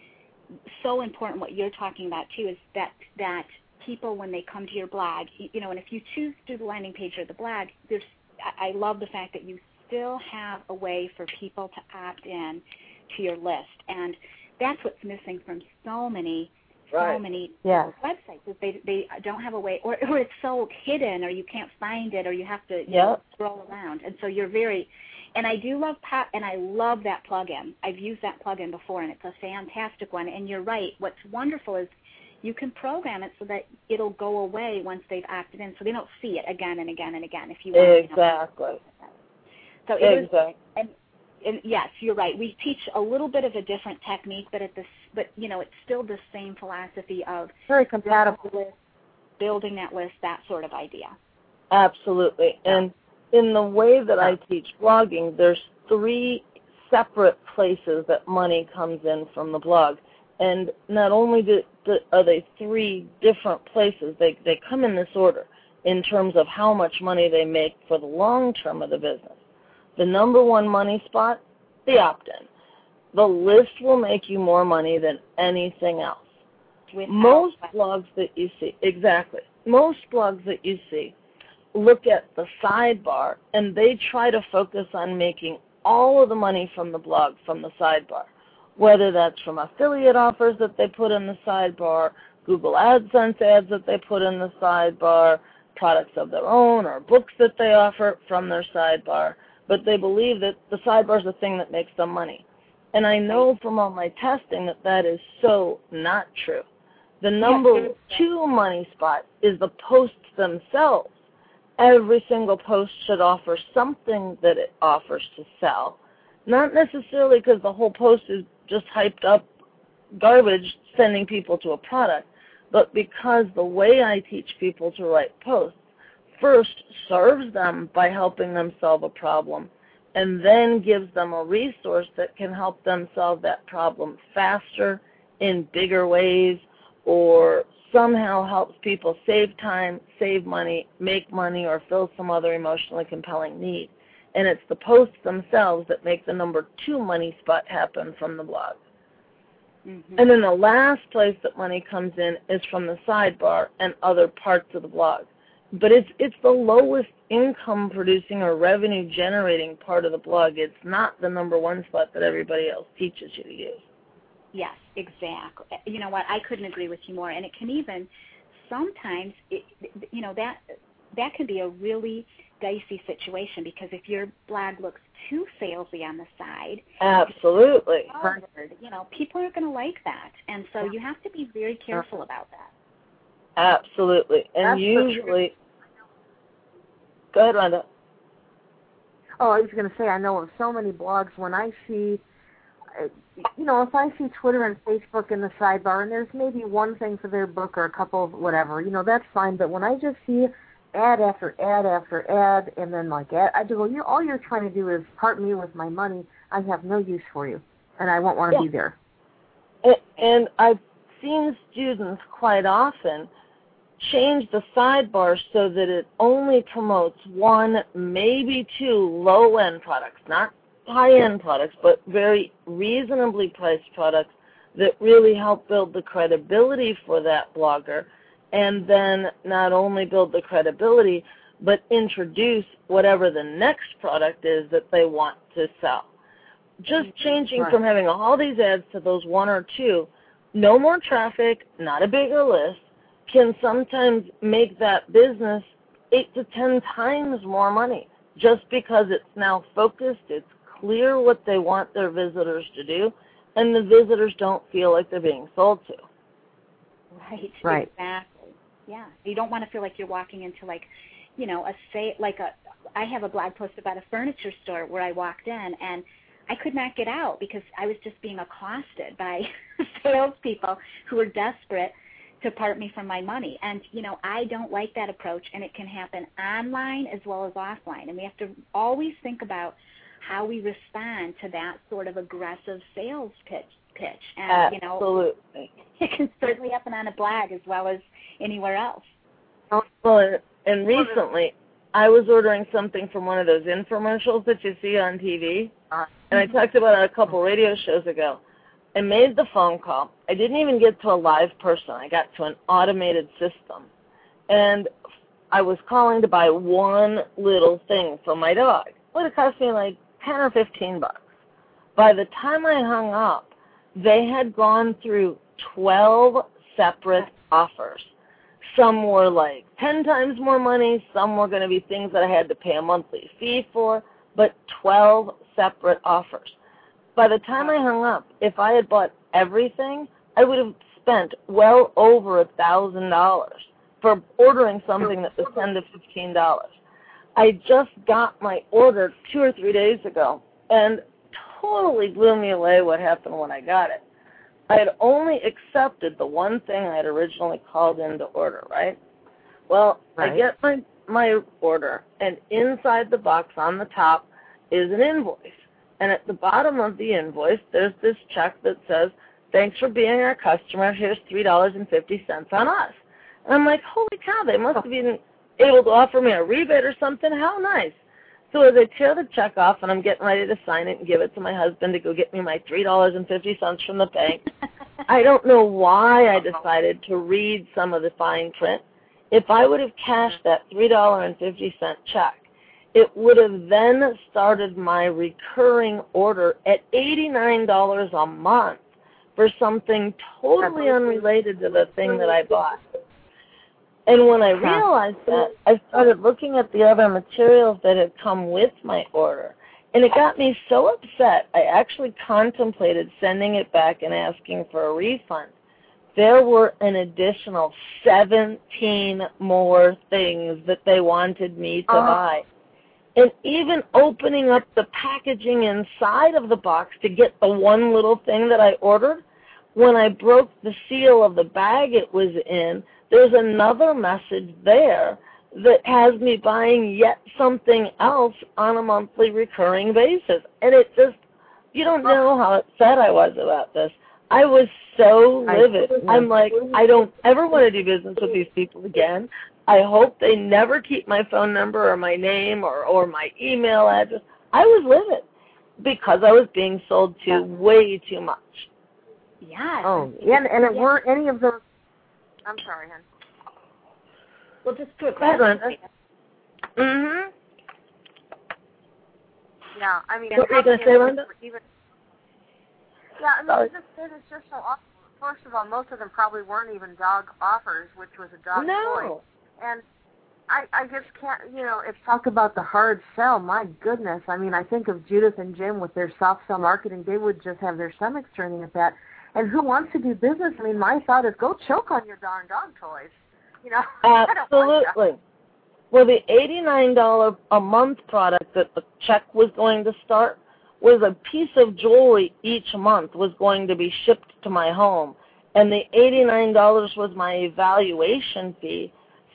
so important what you're talking about too, is that people, when they come to your blog, and if you choose to do the landing page or the blog, I love the fact that you still have a way for people to opt in to your list. And that's what's missing from so many Yes. websites, is they don't have a way, or it's so hidden, or you can't find it, or you have to scroll around. And so and I do love and I love that plugin. I've used that plugin before, and it's a fantastic one. And you're right. What's wonderful is you can program it so that it'll go away once they've opted in, so they don't see it again and again and again. If you want. Exactly. So it is, and yes, you're right. We teach a little bit of a different technique, but it's still the same philosophy of very compatible, building that list, that sort of idea. Absolutely. And in the way that I teach blogging, there's 3 separate places that money comes in from the blog. And not only are they 3 different places, they come in this order in terms of how much money they make for the long term of the business. The number 1 money spot, the opt-in. The list will make you more money than anything else. Most blogs that you see look at the sidebar, and they try to focus on making all of the money from the blog from the sidebar, whether that's from affiliate offers that they put in the sidebar, Google AdSense ads that they put in the sidebar, products of their own, or books that they offer from their sidebar. But they believe that the sidebar is the thing that makes them money. And I know from all my testing that is so not true. The number 2 money spot is the posts themselves. Every single post should offer something that it offers to sell, not necessarily because the whole post is just hyped up garbage sending people to a product, but because the way I teach people to write posts first serves them by helping them solve a problem, and then gives them a resource that can help them solve that problem faster, in bigger ways, or somehow helps people save time, save money, make money, or fill some other emotionally compelling need. And it's the posts themselves that make the number 2 money spot happen from the blog. Mm-hmm. And then the last place that money comes in is from the sidebar and other parts of the blog. But it's the lowest income producing or revenue generating part of the blog. It's not the number 1 spot that everybody else teaches you to use. Yes, exactly. You know what? I couldn't agree with you more. And it can even sometimes, that can be a really dicey situation, because if your blog looks too salesy on the side, absolutely, people aren't going to like that. And so you have to be very careful about that. Absolutely. And usually, go ahead, Rhonda. Oh, I was going to say, I know of so many blogs when I see, if I see Twitter and Facebook in the sidebar, and there's maybe one thing for their book or a couple of whatever, that's fine. But when I just see ad after ad after ad, and then like I do. Well, all you're trying to do is part me with my money. I have no use for you, and I won't want to be there. And I've seen students quite often change the sidebar so that it only promotes one, maybe two low-end products, not high-end products, but very reasonably priced products that really help build the credibility for that blogger, and then not only build the credibility, but introduce whatever the next product is that they want to sell. Just changing from having all these ads to those one or two, no more traffic, not a bigger list, can sometimes make that business 8 to 10 times more money just because it's now focused, it's clear what they want their visitors to do, and the visitors don't feel like they're being sold to. Right. Exactly. Yeah. You don't want to feel like you're walking into I have a blog post about a furniture store where I walked in and I could not get out because I was just being accosted by salespeople who were desperate to part me from my money. And, I don't like that approach, and it can happen online as well as offline. And we have to always think about how we respond to that sort of aggressive sales pitch. And, Absolutely. It can certainly happen on a blog as well as anywhere else. Well, and recently I was ordering something from one of those infomercials that you see on TV, and I talked about it a couple radio shows ago. I made the phone call. I didn't even get to a live person. I got to an automated system. And I was calling to buy one little thing for my dog. It would have cost me like 10 or 15 bucks. By the time I hung up, they had gone through 12 separate offers. Some were like 10 times more money. Some were going to be things that I had to pay a monthly fee for, but 12 separate offers. By the time I hung up, if I had bought everything, I would have spent well over $1,000 for ordering something that was $10 to $15. I just got my order 2 or 3 days ago, and totally blew me away what happened when I got it. I had only accepted the one thing I had originally called in to order, right? Well, I get my order, and inside the box on the top is an invoice. And at the bottom of the invoice, there's this check that says, thanks for being our customer. Here's $3.50 on us. And I'm like, holy cow, they must have been able to offer me a rebate or something. How nice. So as I tear the check off and I'm getting ready to sign it and give it to my husband to go get me my $3.50 from the bank, I don't know why I decided to read some of the fine print. If I would have cashed that $3.50 check, it would have then started my recurring order at $89 a month for something totally unrelated to the thing that I bought. And when I realized that, I started looking at the other materials that had come with my order. And it got me so upset, I actually contemplated sending it back and asking for a refund. There were an additional 17 more things that they wanted me to buy. And even opening up the packaging inside of the box to get the one little thing that I ordered, when I broke the seal of the bag it was in, there's another message there that has me buying yet something else on a monthly recurring basis. And it just, you don't know how upset I was about this. I was so livid. I'm like, I don't ever want to do business with these people again. I hope they never keep my phone number or my name or my email address. I was livid because I was being sold to way too much. Yeah. Oh, yeah, and weren't any of those. I'm sorry, hon. Well, just to Mm-hmm. Yeah, I mean, what were you going to say, Linda? Yeah, I mean, it's just so awful. First of all, most of them probably weren't even dog offers, which was a dog toy. And I just can't, if talk about the hard sell, my goodness. I mean, I think of Judith and Jim with their soft sell marketing. They would just have their stomachs turning at that. And who wants to do business? I mean, my thought is go choke on your darn dog toys. Absolutely. Well, the $89 a month product that the check was going to start was a piece of jewelry each month was going to be shipped to my home. And the $89 was my evaluation fee.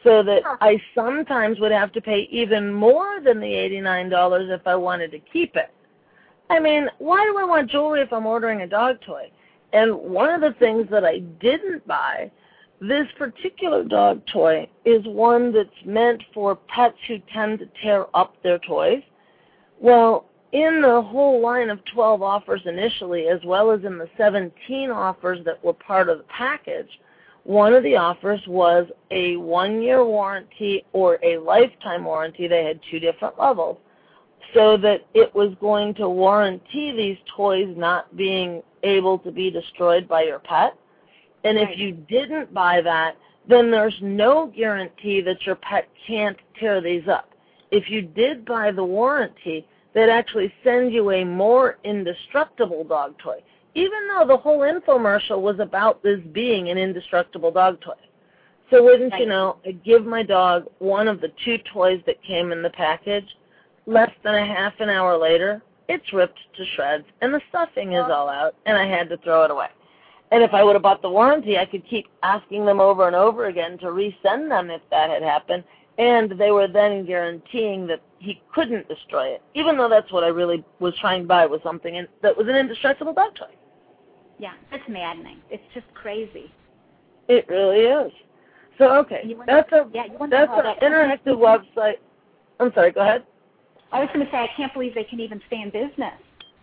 so that I sometimes would have to pay even more than the $89 if I wanted to keep it. I mean, why do I want jewelry if I'm ordering a dog toy? And one of the things that I didn't buy, this particular dog toy is one that's meant for pets who tend to tear up their toys. Well, in the whole line of 12 offers initially, as well as in the 17 offers that were part of the package, one of the offers was a 1-year warranty or a lifetime warranty. They had 2 different levels, so that it was going to warranty these toys not being able to be destroyed by your pet. And if you didn't buy that, then there's no guarantee that your pet can't tear these up. If you did buy the warranty, they'd actually send you a more indestructible dog toy, even though the whole infomercial was about this being an indestructible dog toy. So wouldn't you know, I give my dog one of the 2 toys that came in the package. Less than a half an hour later, it's ripped to shreds, and the stuffing is all out, and I had to throw it away. And if I would have bought the warranty, I could keep asking them over and over again to resend them if that had happened, and they were then guaranteeing that he couldn't destroy it, even though that's what I really was trying to buy, was something that was an indestructible dog toy. Yeah, it's maddening. It's just crazy. It really is. So, okay, that's an interactive website. I'm sorry, go ahead. I was going to say, I can't believe they can even stay in business.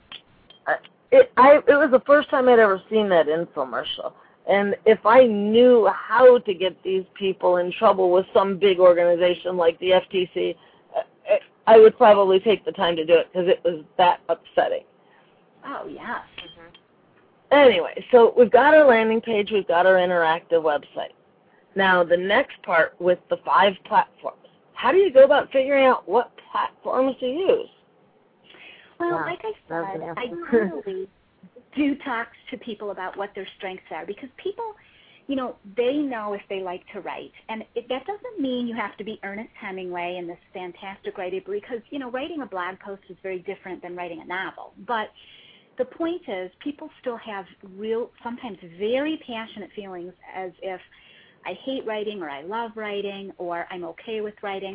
It was the first time I'd ever seen that infomercial. And if I knew how to get these people in trouble with some big organization like the FTC, I would probably take the time to do it because it was that upsetting. Oh, yes. Anyway, so we've got our landing page, we've got our interactive website. Now, the next part with the 5 platforms. How do you go about figuring out what platforms to use? Well, like I said, I really do talk to people about what their strengths are, because people, you know, they know if they like to write. And that doesn't mean you have to be Ernest Hemingway and this fantastic writer, because, you know, writing a blog post is very different than writing a novel. But the point is, people still have real, sometimes very passionate feelings, as if I hate writing, or I love writing, or I'm okay with writing.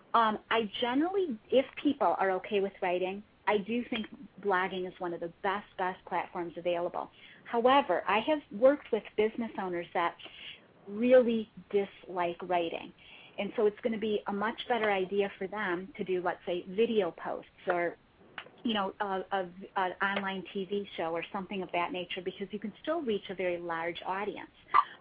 I generally, if people are okay with writing, I do think blogging is one of the best platforms available. However, I have worked with business owners that really dislike writing. And so it's going to be a much better idea for them to do, let's say, video posts, or, you know, an online TV show or something of that nature, because you can still reach a very large audience.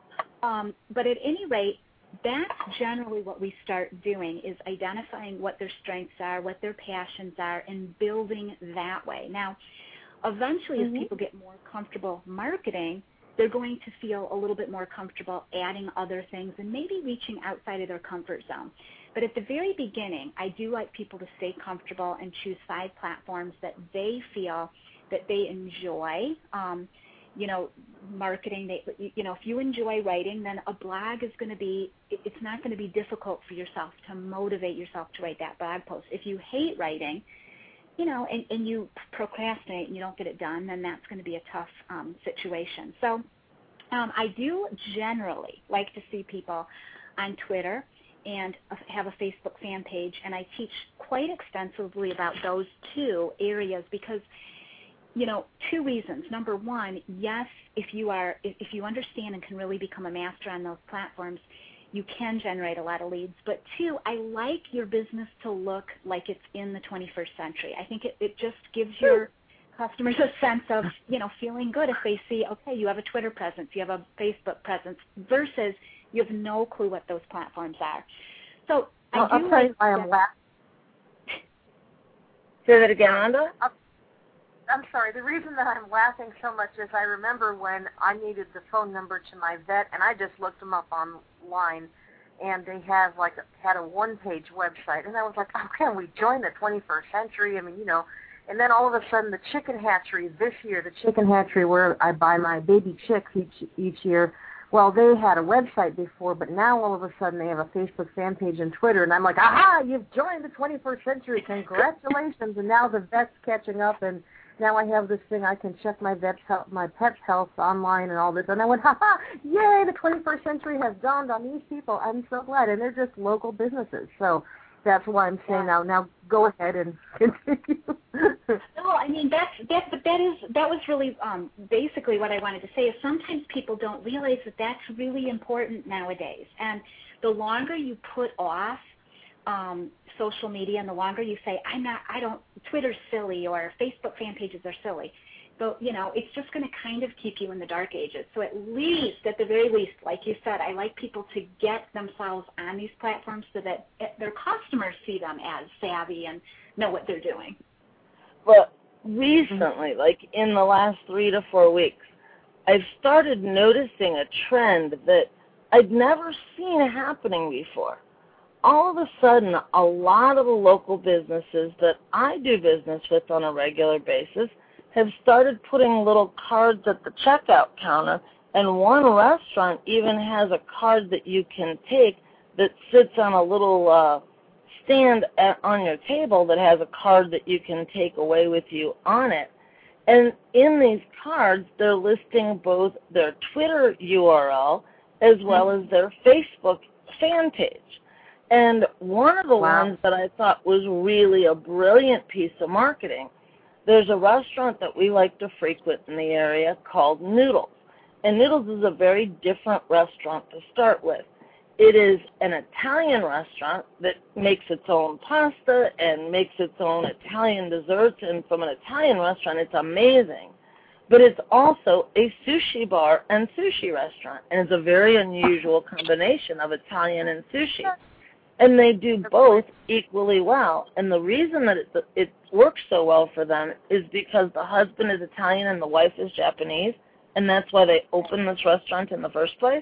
But at any rate, that's generally what we start doing, is identifying what their strengths are, what their passions are, and building that way. Now, eventually, as people get more comfortable marketing, they're going to feel a little bit more comfortable adding other things and maybe reaching outside of their comfort zone. But at the very beginning, I do like people to stay comfortable and choose 5 platforms that they feel that they enjoy. You know, marketing, you know, if you enjoy writing, then a blog is going to be, it's not going to be difficult for yourself to motivate yourself to write that blog post. If you hate writing, you know, and you procrastinate and you don't get it done, then that's going to be a tough situation. So I do generally like to see people on Twitter and have a Facebook fan page, and I teach quite extensively about those 2 areas because, you know, 2 reasons. Number one, yes, if you understand and can really become a master on those platforms, you can generate a lot of leads. But 2, I like your business to look like it's in the 21st century. I think it just gives your customers a sense of, you know, feeling good if they see, okay, you have a Twitter presence, you have a Facebook presence, versus you have no clue what those platforms are. So I'll tell you why I'm laughing. Say that again, Rhonda? I'm sorry. The reason that I'm laughing so much is I remember when I needed the phone number to my vet, and I just looked them up online, and they had a one-page website, and I was like, oh, can we join the 21st century? I mean, you know. And then all of a sudden, the chicken hatchery this year, the chicken hatchery where I buy my baby chicks each year, well, they had a website before, but now all of a sudden they have a Facebook fan page and Twitter, and I'm like, aha, you've joined the 21st century. Congratulations. And now the vet's catching up, and now I have this thing, I can check my pet's health online and all this. And I went, ha-ha, yay, the 21st century has dawned on these people. I'm so glad. And they're just local businesses. So that's why I'm saying now go ahead and continue. No, I mean, that was really basically what I wanted to say is sometimes people don't realize that that's really important nowadays. And the longer you put off social media and the longer you say, Twitter's silly or Facebook fan pages are silly, but, it's just going to kind of keep you in the dark ages. So at the very least, like you said, I like people to get themselves on these platforms so that their customers see them as savvy and know what they're doing. But recently, like in the last 3 to 4 weeks, I've started noticing a trend that I'd never seen happening before. All of a sudden, a lot of the local businesses that I do business with on a regular basis have started putting little cards at the checkout counter, and one restaurant even has a card that you can take that sits on a little stand on your table that has a card that you can take away with you on it. And in these cards, they're listing both their Twitter URL as well as their Facebook fan page. And one of the ones that I thought was really a brilliant piece of marketing, there's a restaurant that we like to frequent in the area called Noodles. And Noodles is a very different restaurant to start with. It is an Italian restaurant that makes its own pasta and makes its own Italian desserts. And from an Italian restaurant, it's amazing. But it's also a sushi bar and sushi restaurant. And it's a very unusual combination of Italian and sushi. And they do both equally well. And the reason that it works so well for them is because the husband is Italian and the wife is Japanese, and that's why they opened this restaurant in the first place.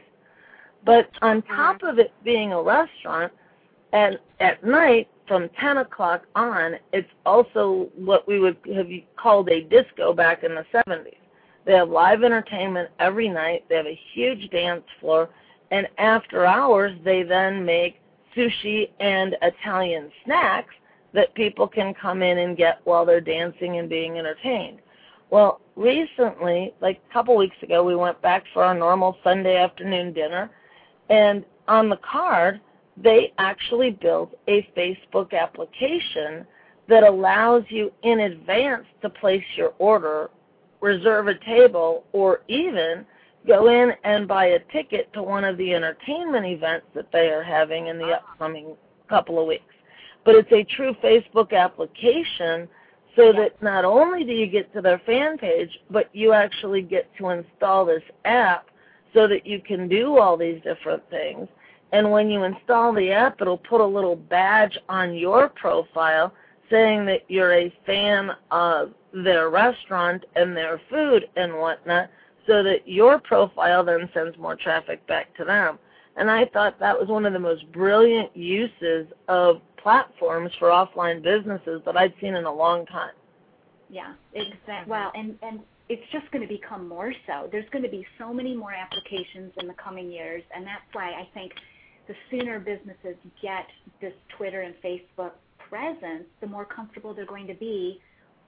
But on top of it being a restaurant, and at night from 10 o'clock on, it's also what we would have called a disco back in the 70s. They have live entertainment every night. They have a huge dance floor. And after hours, they then make sushi and Italian snacks that people can come in and get while they're dancing and being entertained. Well, recently, like a couple weeks ago, we went back for our normal Sunday afternoon dinner, and on the card, they actually built a Facebook application that allows you in advance to place your order, reserve a table, or even go in and buy a ticket to one of the entertainment events that they are having in the upcoming couple of weeks. But it's a true Facebook application so that not only do you get to their fan page, but you actually get to install this app so that you can do all these different things. And when you install the app, it'll put a little badge on your profile saying that you're a fan of their restaurant and their food and whatnot, so that your profile then sends more traffic back to them. And I thought that was one of the most brilliant uses of platforms for offline businesses that I'd seen in a long time. Yeah, exactly. Well, and it's just going to become more so. There's going to be so many more applications in the coming years, and that's why I think the sooner businesses get this Twitter and Facebook presence, the more comfortable they're going to be,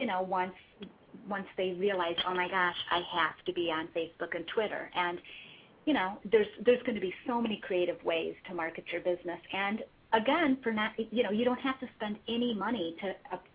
once they realize, oh my gosh, I have to be on Facebook and Twitter. And, there's going to be so many creative ways to market your business. And again, you don't have to spend any money to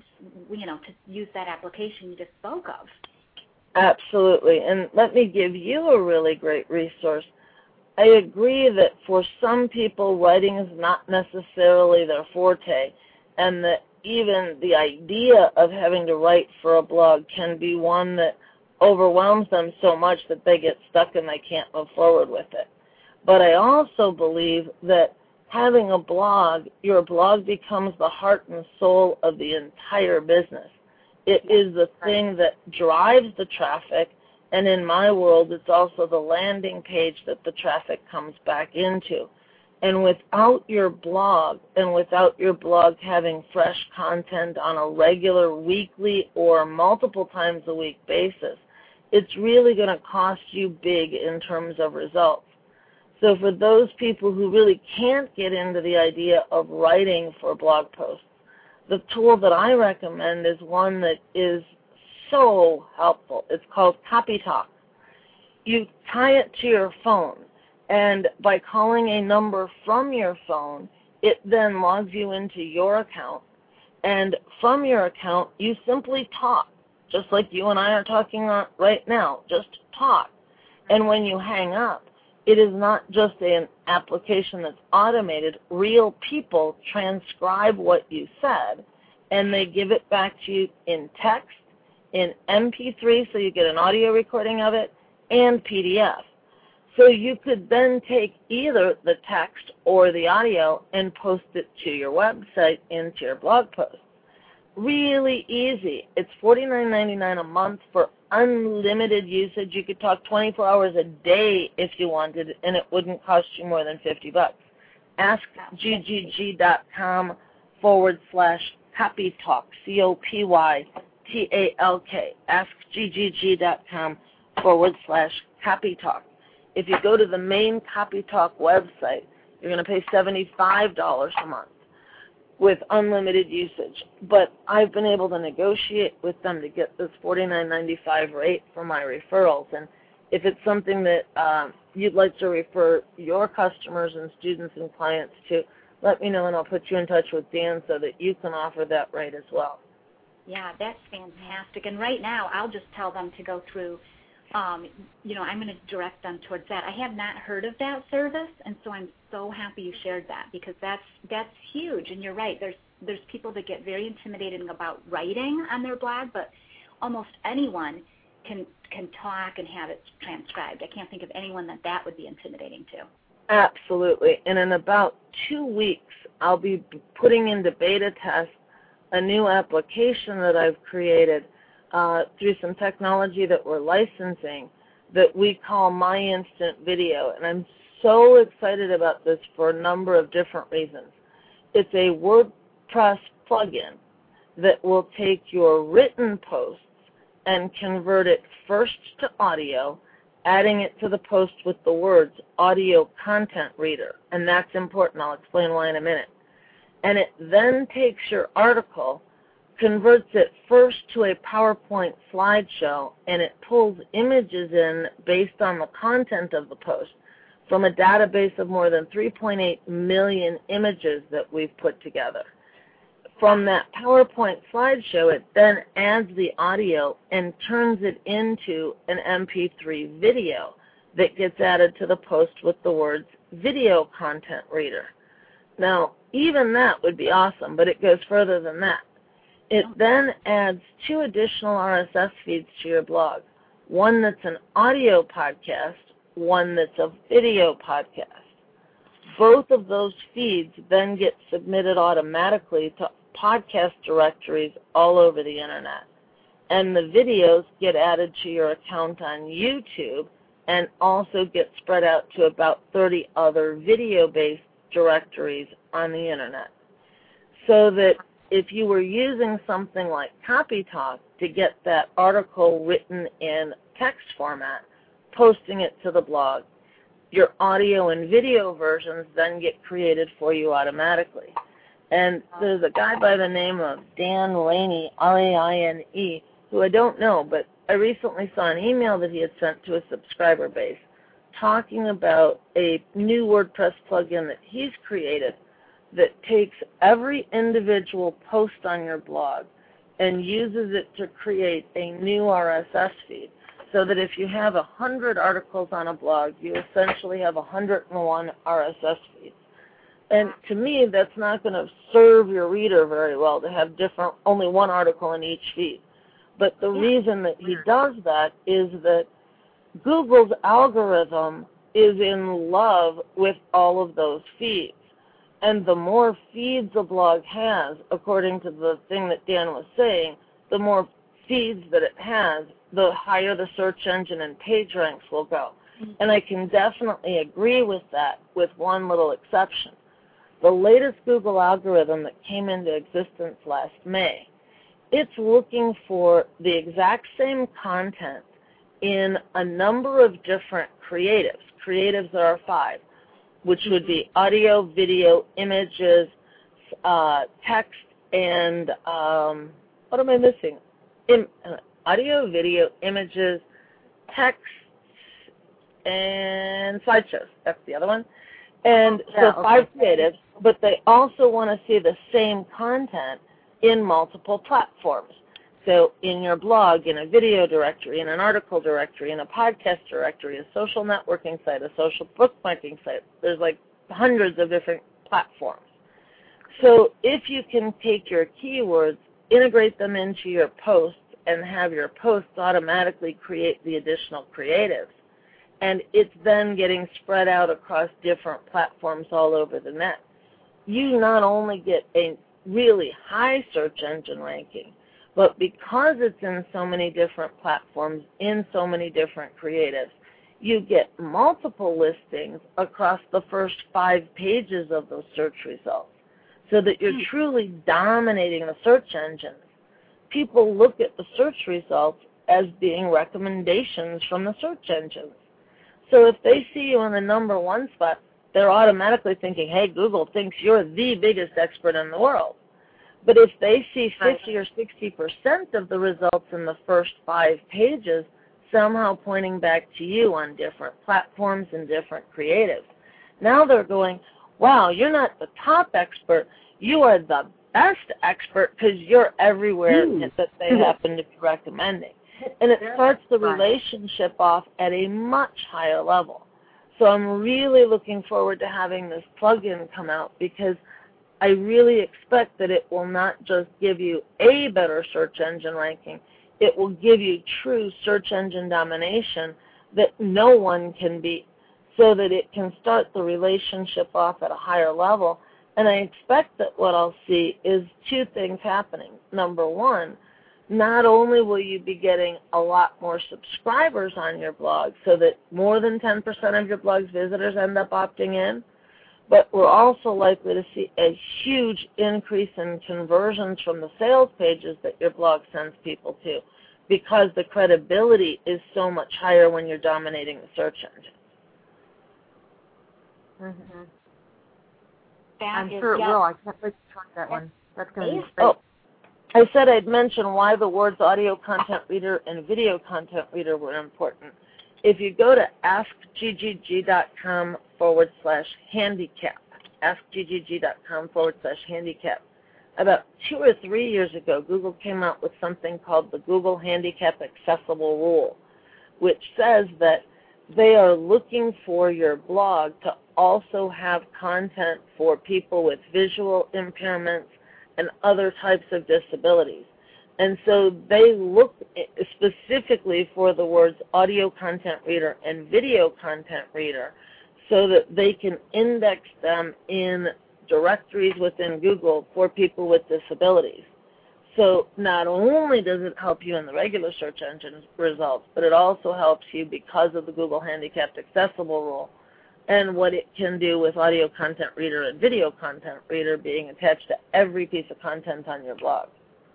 use that application you just spoke of. Absolutely. And let me give you a really great resource. I agree that for some people, writing is not necessarily their forte, and that even the idea of having to write for a blog can be one that overwhelms them so much that they get stuck and they can't move forward with it. But I also believe that having a blog, your blog becomes the heart and soul of the entire business. It is the thing that drives the traffic, and in my world, it's also the landing page that the traffic comes back into. And without your blog, and without your blog having fresh content on a regular weekly or multiple times a week basis, it's really going to cost you big in terms of results. So for those people who really can't get into the idea of writing for blog posts, the tool that I recommend is one that is so helpful. It's called Copy Talk. You tie it to your phone, and by calling a number from your phone, it then logs you into your account, and from your account, you simply talk, just like you and I are talking right now. Just talk. And when you hang up, it is not just an application that's automated. Real people transcribe what you said, and they give it back to you in text, in MP3, so you get an audio recording of it, and PDF. So you could then take either the text or the audio and post it to your website, into your blog post. Really easy. It's $49.99 a month for unlimited usage. You could talk 24 hours a day if you wanted, and it wouldn't cost you more than $50. AskGGG.com/CopyTalk, CopyTalk. AskGGG.com/CopyTalk. If you go to the main CopyTalk website, you're going to pay $75 a month with unlimited usage. But I've been able to negotiate with them to get this $49.95 rate for my referrals. And if it's something that you'd like to refer your customers and students and clients to, let me know and I'll put you in touch with Dan so that you can offer that rate as well. Yeah, that's fantastic. And right now, I'll just tell them to go through, I'm going to direct them towards that. I have not heard of that service, and so I'm so happy you shared that, because that's huge. And you're right. There's people that get very intimidated about writing on their blog, but almost anyone can talk and have it transcribed. I can't think of anyone that would be intimidating to. Absolutely. And in about 2 weeks, I'll be putting into beta test a new application that I've created through some technology that we're licensing that we call My Instant Video. And I'm so excited about this for a number of different reasons. It's a WordPress plugin that will take your written posts and convert it first to audio, adding it to the post with the words audio content reader. And that's important. I'll explain why in a minute. And it then takes your article, converts it first to a PowerPoint slideshow, and it pulls images in based on the content of the post from a database of more than 3.8 million images that we've put together. From that PowerPoint slideshow, it then adds the audio and turns it into an MP3 video that gets added to the post with the words video content reader. Now, even that would be awesome, but it goes further than that. It then adds 2 additional RSS feeds to your blog, one that's an audio podcast, one that's a video podcast. Both of those feeds then get submitted automatically to podcast directories all over the Internet. And the videos get added to your account on YouTube and also get spread out to about 30 other video-based directories on the Internet. So that if you were using something like CopyTalk to get that article written in text format, posting it to the blog, your audio and video versions then get created for you automatically. And there's a guy by the name of Dan Rainey, R-A-I-N-E, who I don't know, but I recently saw an email that he had sent to a subscriber base talking about a new WordPress plugin that he's created that takes every individual post on your blog and uses it to create a new RSS feed, so that if you have 100 articles on a blog, you essentially have 101 RSS feeds. And to me, that's not going to serve your reader very well to have only one article in each feed. But the reason that he does that is that Google's algorithm is in love with all of those feeds. And the more feeds a blog has, according to the thing that Dan was saying, the more feeds that it has, the higher the search engine and page ranks will go. And I can definitely agree with that, with one little exception. The latest Google algorithm that came into existence last May, it's looking for the exact same content in a number of different creatives. Creatives there are 5, which would be audio, video, images, text, and what am I missing? audio, video, images, text, and slideshows. That's the other one. And so 5 creatives, but they also want to see the same content in multiple platforms. So in your blog, in a video directory, in an article directory, in a podcast directory, a social networking site, a social bookmarking site. There's like hundreds of different platforms. So if you can take your keywords, integrate them into your posts, and have your posts automatically create the additional creatives, and it's then getting spread out across different platforms all over the net, you not only get a really high search engine ranking, but because it's in so many different platforms, in so many different creatives, you get multiple listings across the first 5 pages of those search results, so that you're truly dominating the search engines. People look at the search results as being recommendations from the search engines. So if they see you in the number 1 spot, they're automatically thinking, hey, Google thinks you're the biggest expert in the world. But if they see 50 or 60% of the results in the first 5 pages somehow pointing back to you on different platforms and different creatives, now they're going, wow, you're not the top expert, you are the best expert because you're everywhere that they happen to be recommending. And it starts the relationship off at a much higher level. So I'm really looking forward to having this plugin come out, because I really expect that it will not just give you a better search engine ranking, it will give you true search engine domination that no one can beat, so that it can start the relationship off at a higher level. And I expect that what I'll see is 2 things happening. Number 1, not only will you be getting a lot more subscribers on your blog, so that more than 10% of your blog's visitors end up opting in, but we're also likely to see a huge increase in conversions from the sales pages that your blog sends people to, because the credibility is so much higher when you're dominating the search engine. Mm-hmm. I'm sure it will. I can't wait to try that one. That's going to be great. Oh, I said I'd mention why the words audio content reader and video content reader were important. If you go to askggg.com/handicap, askggg.com/handicap, about 2 or 3 years ago, Google came out with something called the Google Handicap Accessible Rule, which says that they are looking for your blog to also have content for people with visual impairments and other types of disabilities. And so they look specifically for the words audio content reader and video content reader, so that they can index them in directories within Google for people with disabilities. So not only does it help you in the regular search engine results, but it also helps you because of the Google Handicapped Accessible Rule and what it can do with audio content reader and video content reader being attached to every piece of content on your blog.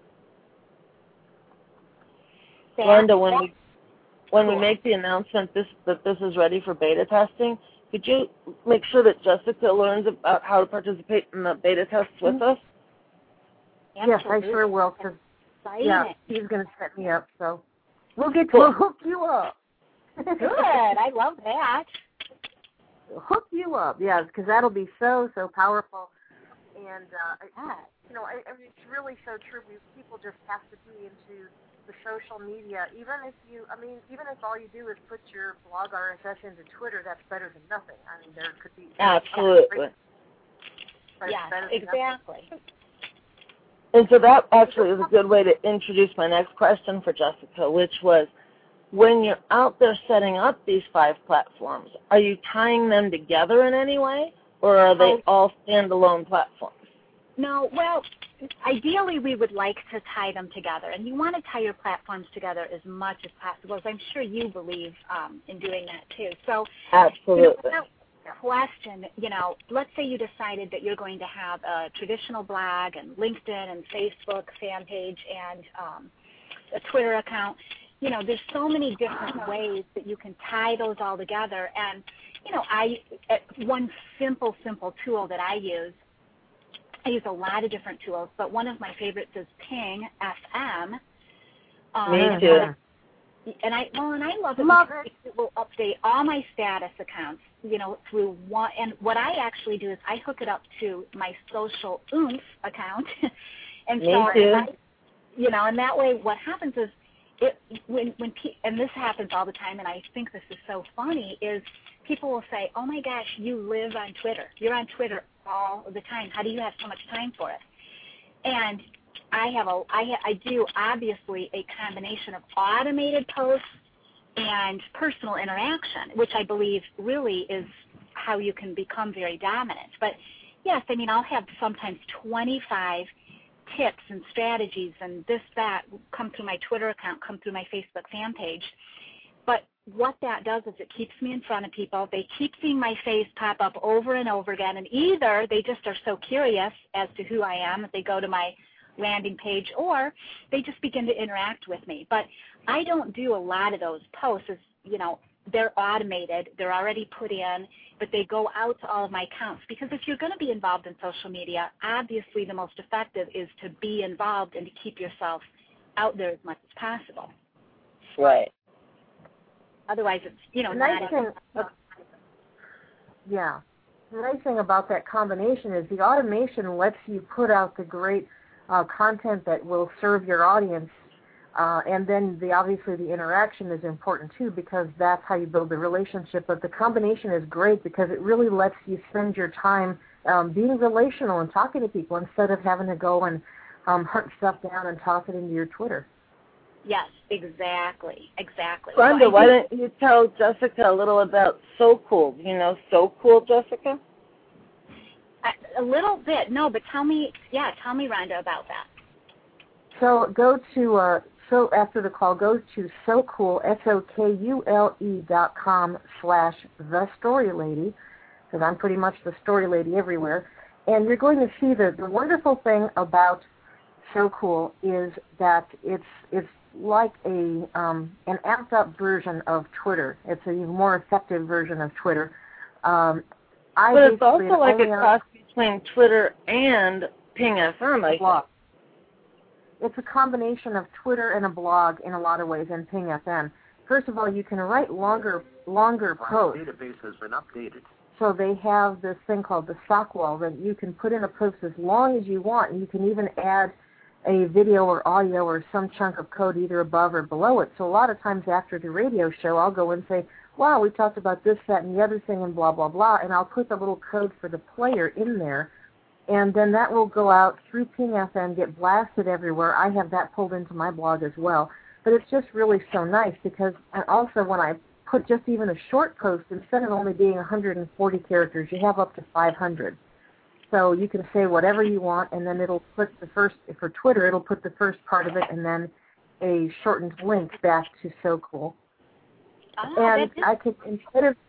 Glenda, when we make the announcement that this is ready for beta testing, could you make sure that Jessica learns about how to participate in the beta tests with us? Yes, I sure will. Cause, yeah, he's going to set me up, so we'll hook you up. Good. I love that. Hook you up, yes, because that'll be so powerful. And, it's really so true. People just have to be into the social media. Even if all you do is put your blog RSS into Twitter, that's better than nothing. I mean, there could be... Absolutely. Yeah, exactly. And so that actually is a good way to introduce my next question for Jessica, which was, when you're out there setting up these 5 platforms, are you tying them together in any way, or are they all standalone platforms? No, well, ideally we would like to tie them together, and you want to tie your platforms together as much as possible, as I'm sure you believe in doing that too. So, absolutely. Without question, let's say you decided that you're going to have a traditional blog and LinkedIn and Facebook fan page and a Twitter account. There's so many different ways that you can tie those all together. And, one simple tool that I use a lot of different tools, but one of my favorites is Ping FM, Me too. And I love it because it will update all my status accounts, through one. And what I actually do is I hook it up to my Social Oomph account, and Me too. And that way, what happens is, and this happens all the time, and I think this is so funny, is people will say, "Oh my gosh, you live on Twitter. You're on Twitter all the time. How do you have so much time for it?" And I do obviously a combination of automated posts and personal interaction, which I believe really is how you can become very dominant. But yes, I'll have sometimes 25 tips and strategies and this, that come through my Twitter account, come through my Facebook fan page. But what that does is it keeps me in front of people. They keep seeing my face pop up over and over again, and either they just are so curious as to who I am that they go to my landing page, or they just begin to interact with me. But I don't do a lot of those posts. They're automated. They're already put in, but they go out to all of my accounts. Because if you're going to be involved in social media, obviously the most effective is to be involved and to keep yourself out there as much as possible. Right. Otherwise, it's, The nice thing about that combination is the automation lets you put out the great content that will serve your audience, and then obviously the interaction is important too, because that's how you build the relationship. But the combination is great because it really lets you spend your time being relational and talking to people instead of having to go and hunt stuff down and toss it into your Twitter. Yes, exactly. Brenda, why don't you tell Jessica a little about So Cool? You know So Cool, Jessica? A little bit, no, but tell me, Rhonda, about that. So go to, after the call, go to SoCool, SoKule.com/thestorylady, because I'm pretty much the story lady everywhere. And you're going to see the wonderful thing about So Cool is that it's like an amped up version of Twitter. It's a more effective version of Twitter. But it's also like a cross between Twitter and Ping FM, I think. It's a combination of Twitter and a blog in a lot of ways, and Ping FM. First of all, you can write longer posts. The database has been updated. So they have this thing called the sock wall that you can put in a post as long as you want, and you can even add a video or audio or some chunk of code either above or below it. So a lot of times after the radio show, I'll go and say, wow, we talked about this, that, and the other thing, and blah, blah, blah, and I'll put the little code for the player in there, and then that will go out through Ping FM, get blasted everywhere. I have that pulled into my blog as well. But it's just really so nice because also when I put just even a short post, instead of only being 140 characters, you have up to 500. So you can say whatever you want, and then it'll put the first, for Twitter, it'll put the first part of it and then a shortened link back to So Cool. And I could, instead of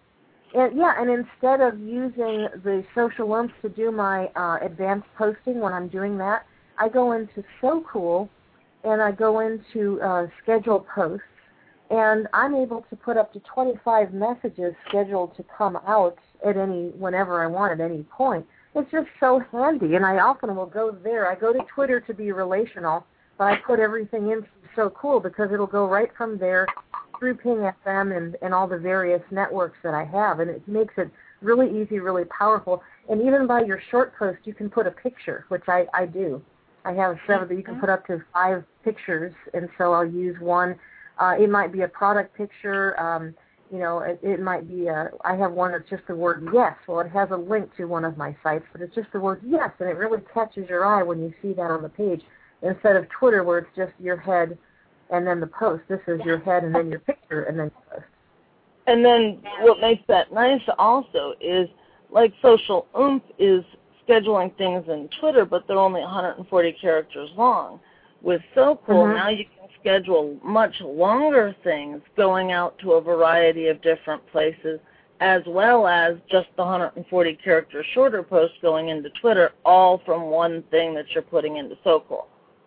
using the social links to do my advanced posting when I'm doing that, I go into So Cool and I go into schedule posts, and I'm able to put up to 25 messages scheduled to come out at whenever I want at any point. It's just so handy, and I often will go there. I go to Twitter to be relational, but I put everything in So Cool because it'll go right from there through Ping FM and all the various networks that I have, and it makes it really easy, really powerful. And even by your short post, you can put a picture, which I do. I have several that you can put up to 5 pictures, and so I'll use one. It might be a product picture. It might be I have one that's just the word yes. Well, it has a link to one of my sites, but it's just the word yes, and it really catches your eye when you see that on the page, instead of Twitter where it's just your head and then the post. This is your head and then your picture and then your post. And then what makes that nice also is, like Social Oomph is scheduling things in Twitter, but they're only 140 characters long. With So Cool, now you can schedule much longer things going out to a variety of different places, as well as just the 140 character shorter posts going into Twitter, all from one thing that you're putting into So Cool.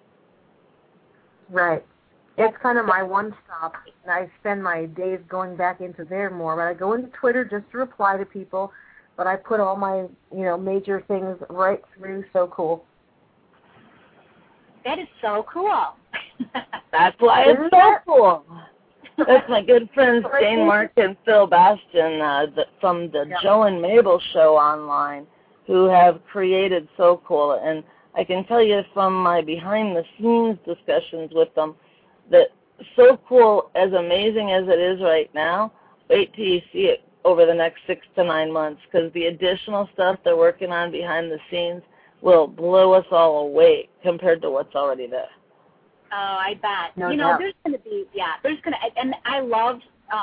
Right. It's kind of my one-stop, and I spend my days going back into there more. But I go into Twitter just to reply to people, but I put all my, major things right through So Cool. That is so cool. That's why it's so cool. That's my good friends Jane Mark and Phil Bastion from the Joe and Mabel show online, who have created So Cool. And I can tell you from my behind-the-scenes discussions with them that So Cool, as amazing as it is right now, wait till you see it over the next 6 to 9 months, because the additional stuff they're working on behind the scenes will blow us all away compared to what's already there. Oh, I bet. No you know, doubt. there's going to be, and I love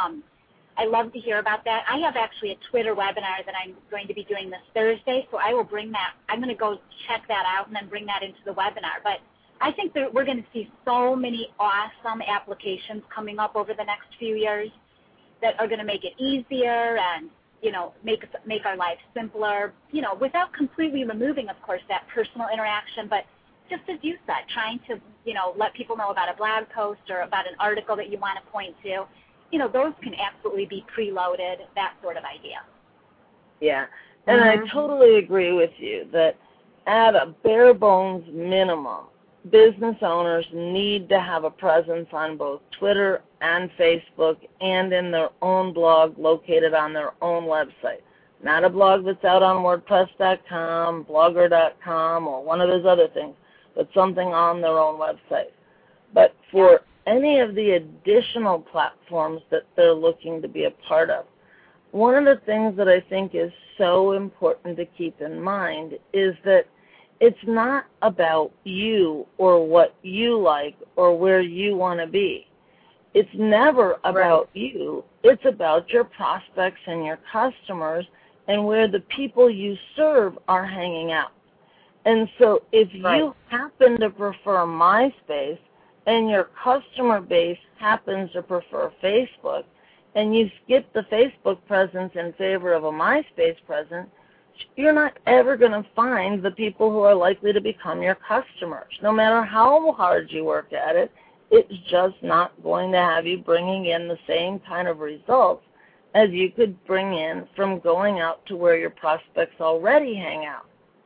to hear about that. I have actually a Twitter webinar that I'm going to be doing this Thursday, so I will bring that. I'm going to go check that out and then bring that into the webinar. But I think that we're going to see so many awesome applications coming up over the next few years that are going to make it easier and, you know, make our lives simpler, you know, without completely removing, of course, that personal interaction, but just as you said, trying to, you know, let people know about a blog post or about an article that you want to point to. You know, those can absolutely be preloaded, that sort of idea. Yeah, and I totally agree with you that at a bare bones minimum, business owners need to have a presence on both Twitter and Facebook and in their own blog located on their own website. Not a blog that's out on WordPress.com, Blogger.com, or one of those other things, but something on their own website. But for any of the additional platforms that they're looking to be a part of, one of the things that I think is so important to keep in mind is that it's not about you or what you like or where you want to be. It's never about you. It's about your prospects and your customers and where the people you serve are hanging out. And so if you happen to prefer MySpace and your customer base happens to prefer Facebook and you skip the Facebook presence in favor of a MySpace presence, you're not ever going to find the people who are likely to become your customers. No matter how hard you work at it, it's just not going to have you bringing in the same kind of results as you could bring in from going out to where your prospects already hang out.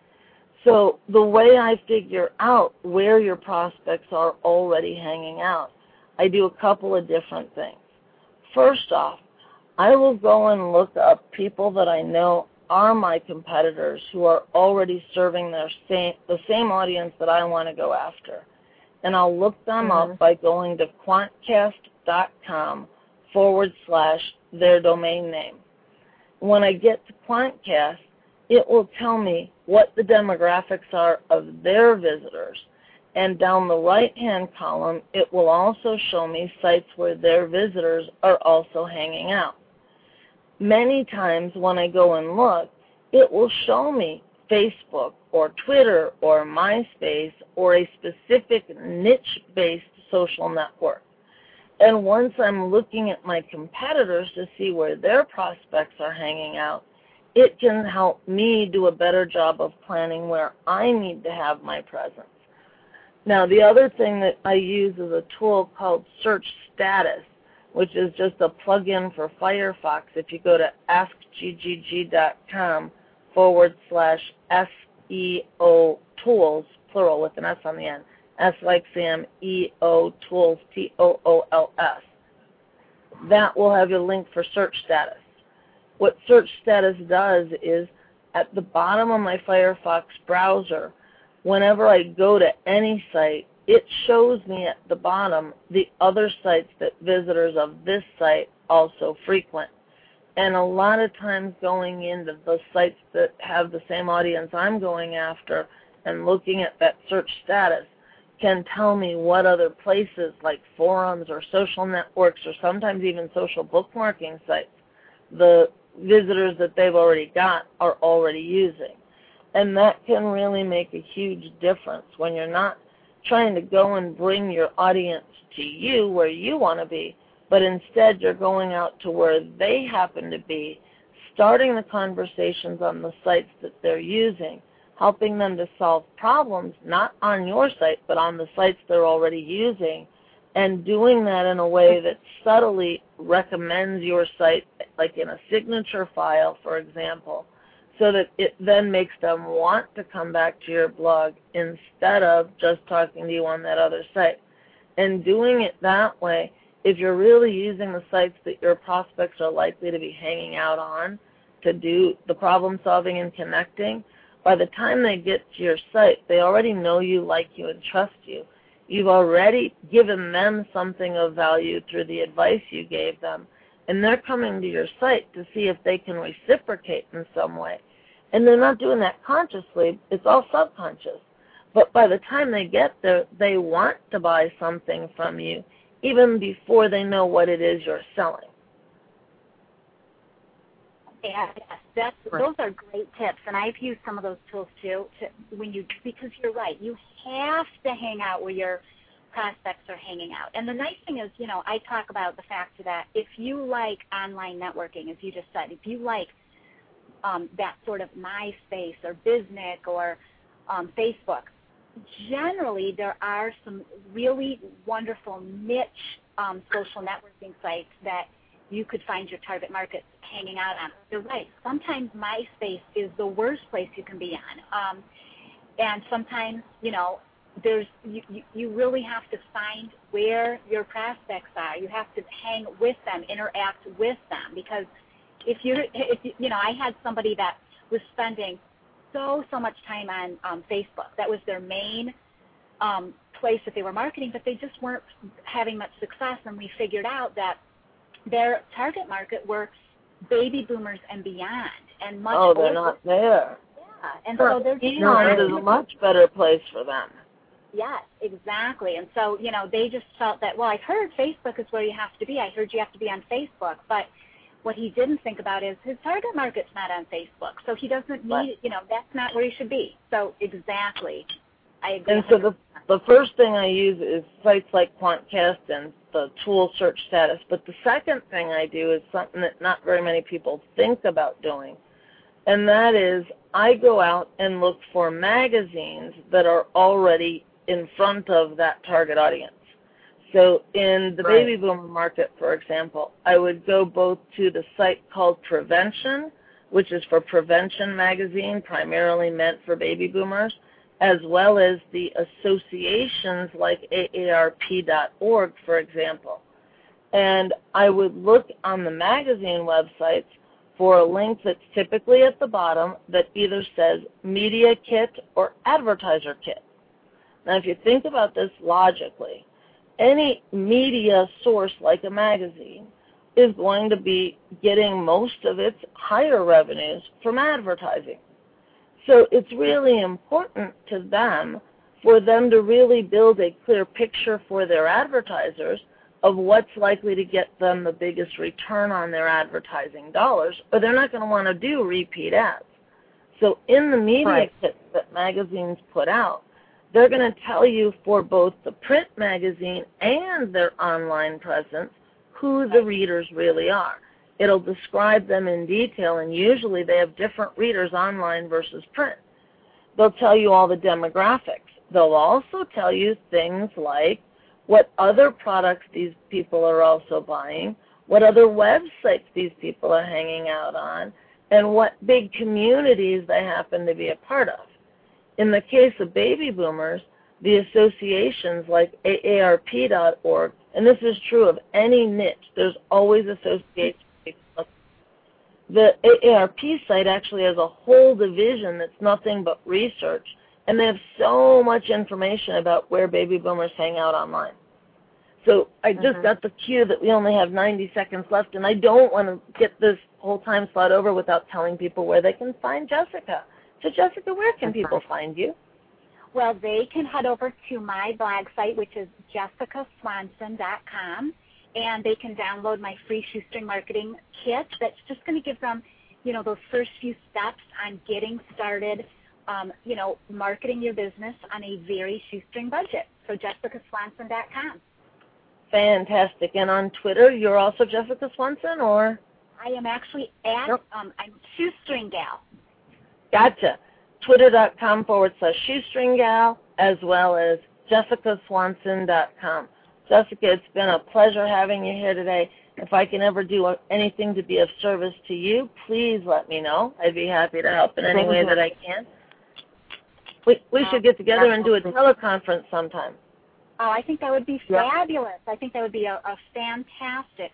So the way I figure out where your prospects are already hanging out, I do a couple of different things. First off, I will go and look up people that I know are my competitors who are already serving the same audience that I want to go after. And I'll look them up by going to quantcast.com/their domain name. When I get to Quantcast, it will tell me what the demographics are of their visitors. And down the right-hand column, it will also show me sites where their visitors are also hanging out. Many times when I go and look, it will show me Facebook or Twitter or MySpace or a specific niche-based social network. And once I'm looking at my competitors to see where their prospects are hanging out, it can help me do a better job of planning where I need to have my presence. Now, the other thing that I use is a tool called Search Status, which is just a plug-in for Firefox. If you go to askggg.com/SEO tools, plural with an S on the end, S like Sam, EO tools, TOOLS. That will have a link for Search Status. What Search Status does is at the bottom of my Firefox browser, whenever I go to any site, it shows me at the bottom the other sites that visitors of this site also frequent. And a lot of times going into the sites that have the same audience I'm going after and looking at that search status can tell me what other places like forums or social networks or sometimes even social bookmarking sites the visitors that they've already got are already using. And that can really make a huge difference when you're not trying to go and bring your audience to you where you want to be, but instead you're going out to where they happen to be, starting the conversations on the sites that they're using, helping them to solve problems, not on your site, but on the sites they're already using, and doing that in a way that subtly recommends your site, like in a signature file, for example, so that it then makes them want to come back to your blog instead of just talking to you on that other site. And doing it that way, if you're really using the sites that your prospects are likely to be hanging out on to do the problem solving and connecting, by the time they get to your site, they already know you, like you, and trust you. You've already given them something of value through the advice you gave them, and they're coming to your site to see if they can reciprocate in some way. And they're not doing that consciously. It's all subconscious. But by the time they get there, they want to buy something from you, even before they know what it is you're selling. Yeah, yes, those are great tips, and I've used some of those tools too. Because you're right, you have to hang out where your prospects are hanging out. And the nice thing is, I talk about the fact that if you like online networking, as you just said, if you like that sort of MySpace or Biznik or Facebook, generally there are some really wonderful niche social networking sites that you could find your target market hanging out on. You're right. Sometimes MySpace is the worst place you can be on. And sometimes, you really have to find where your prospects are. You have to hang with them, interact with them, because if I had somebody that was spending so much time on Facebook. That was their main place that they were marketing, but they just weren't having much success, and we figured out that their target market were baby boomers and beyond, and much older. They're not there. Yeah, and so they're Elon is a much better place for them. Yes, exactly. And so, they just felt that, well, I've heard Facebook is where you have to be. I heard you have to be on Facebook, but what he didn't think about is his target market's not on Facebook, so he doesn't need, that's not where he should be. So exactly, I agree. And so the first thing I use is sites like Quantcast and the tool search status. But the second thing I do is something that not very many people think about doing, and that is I go out and look for magazines that are already in front of that target audience. So in the baby boomer market, for example, I would go both to the site called Prevention, which is for Prevention magazine, primarily meant for baby boomers, as well as the associations like AARP.org, for example. And I would look on the magazine websites for a link that's typically at the bottom that either says Media Kit or Advertiser Kit. Now, if you think about this logically, any media source like a magazine is going to be getting most of its higher revenues from advertising. So it's really important to them for them to really build a clear picture for their advertisers of what's likely to get them the biggest return on their advertising dollars, or they're not going to want to do repeat ads. So in the media kits that magazines put out, they're going to tell you for both the print magazine and their online presence who the readers really are. It'll describe them in detail, and usually they have different readers online versus print. They'll tell you all the demographics. They'll also tell you things like what other products these people are also buying, what other websites these people are hanging out on, and what big communities they happen to be a part of. In the case of baby boomers, the associations like AARP.org, and this is true of any niche, there's always associations. The AARP site actually has a whole division that's nothing but research, and they have so much information about where baby boomers hang out online. So I just got the cue that we only have 90 seconds left, and I don't want to get this whole time slot over without telling people where they can find Jessica. So, Jessica, where can people find you? Well, they can head over to my blog site, which is jessicaswanson.com, and they can download my free shoestring marketing kit that's just going to give them, those first few steps on getting started, marketing your business on a very shoestring budget. So, jessicaswanson.com. Fantastic. And on Twitter, you're also Jessica Swanson, or? I am actually I'm Shoestring Gal. Gotcha. Twitter.com/shoestring gal, as well as jessicaswanson.com. Jessica, it's been a pleasure having you here today. If I can ever do anything to be of service to you, please let me know. I'd be happy to help in any way that I can. We should get together and do a teleconference sometime. Oh, I think that would be Yep. fabulous. I think that would be a fantastic,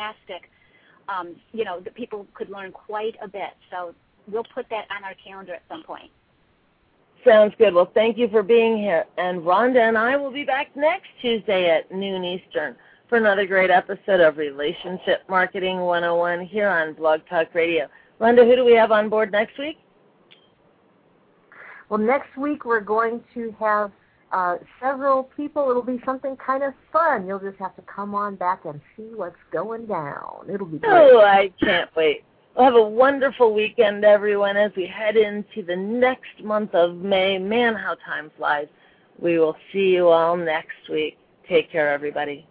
that people could learn quite a bit. So we'll put that on our calendar at some point. Sounds good. Well, thank you for being here. And Rhonda and I will be back next Tuesday at noon Eastern for another great episode of Relationship Marketing 101 here on Blog Talk Radio. Rhonda, who do we have on board next week? Well, next week we're going to have several people. It'll be something kind of fun. You'll just have to come on back and see what's going down. It'll be great. Oh, I can't wait. Well, have a wonderful weekend, everyone, as we head into the next month of May. Man, how time flies. We will see you all next week. Take care, everybody.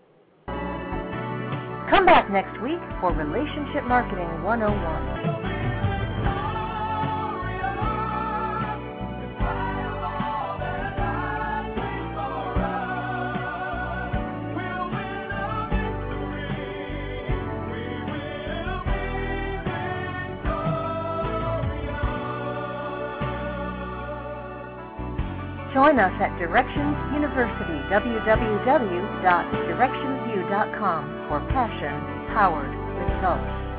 Come back next week for Relationship Marketing 101. Join us at Directions University, www.directionsu.com for passion-powered results.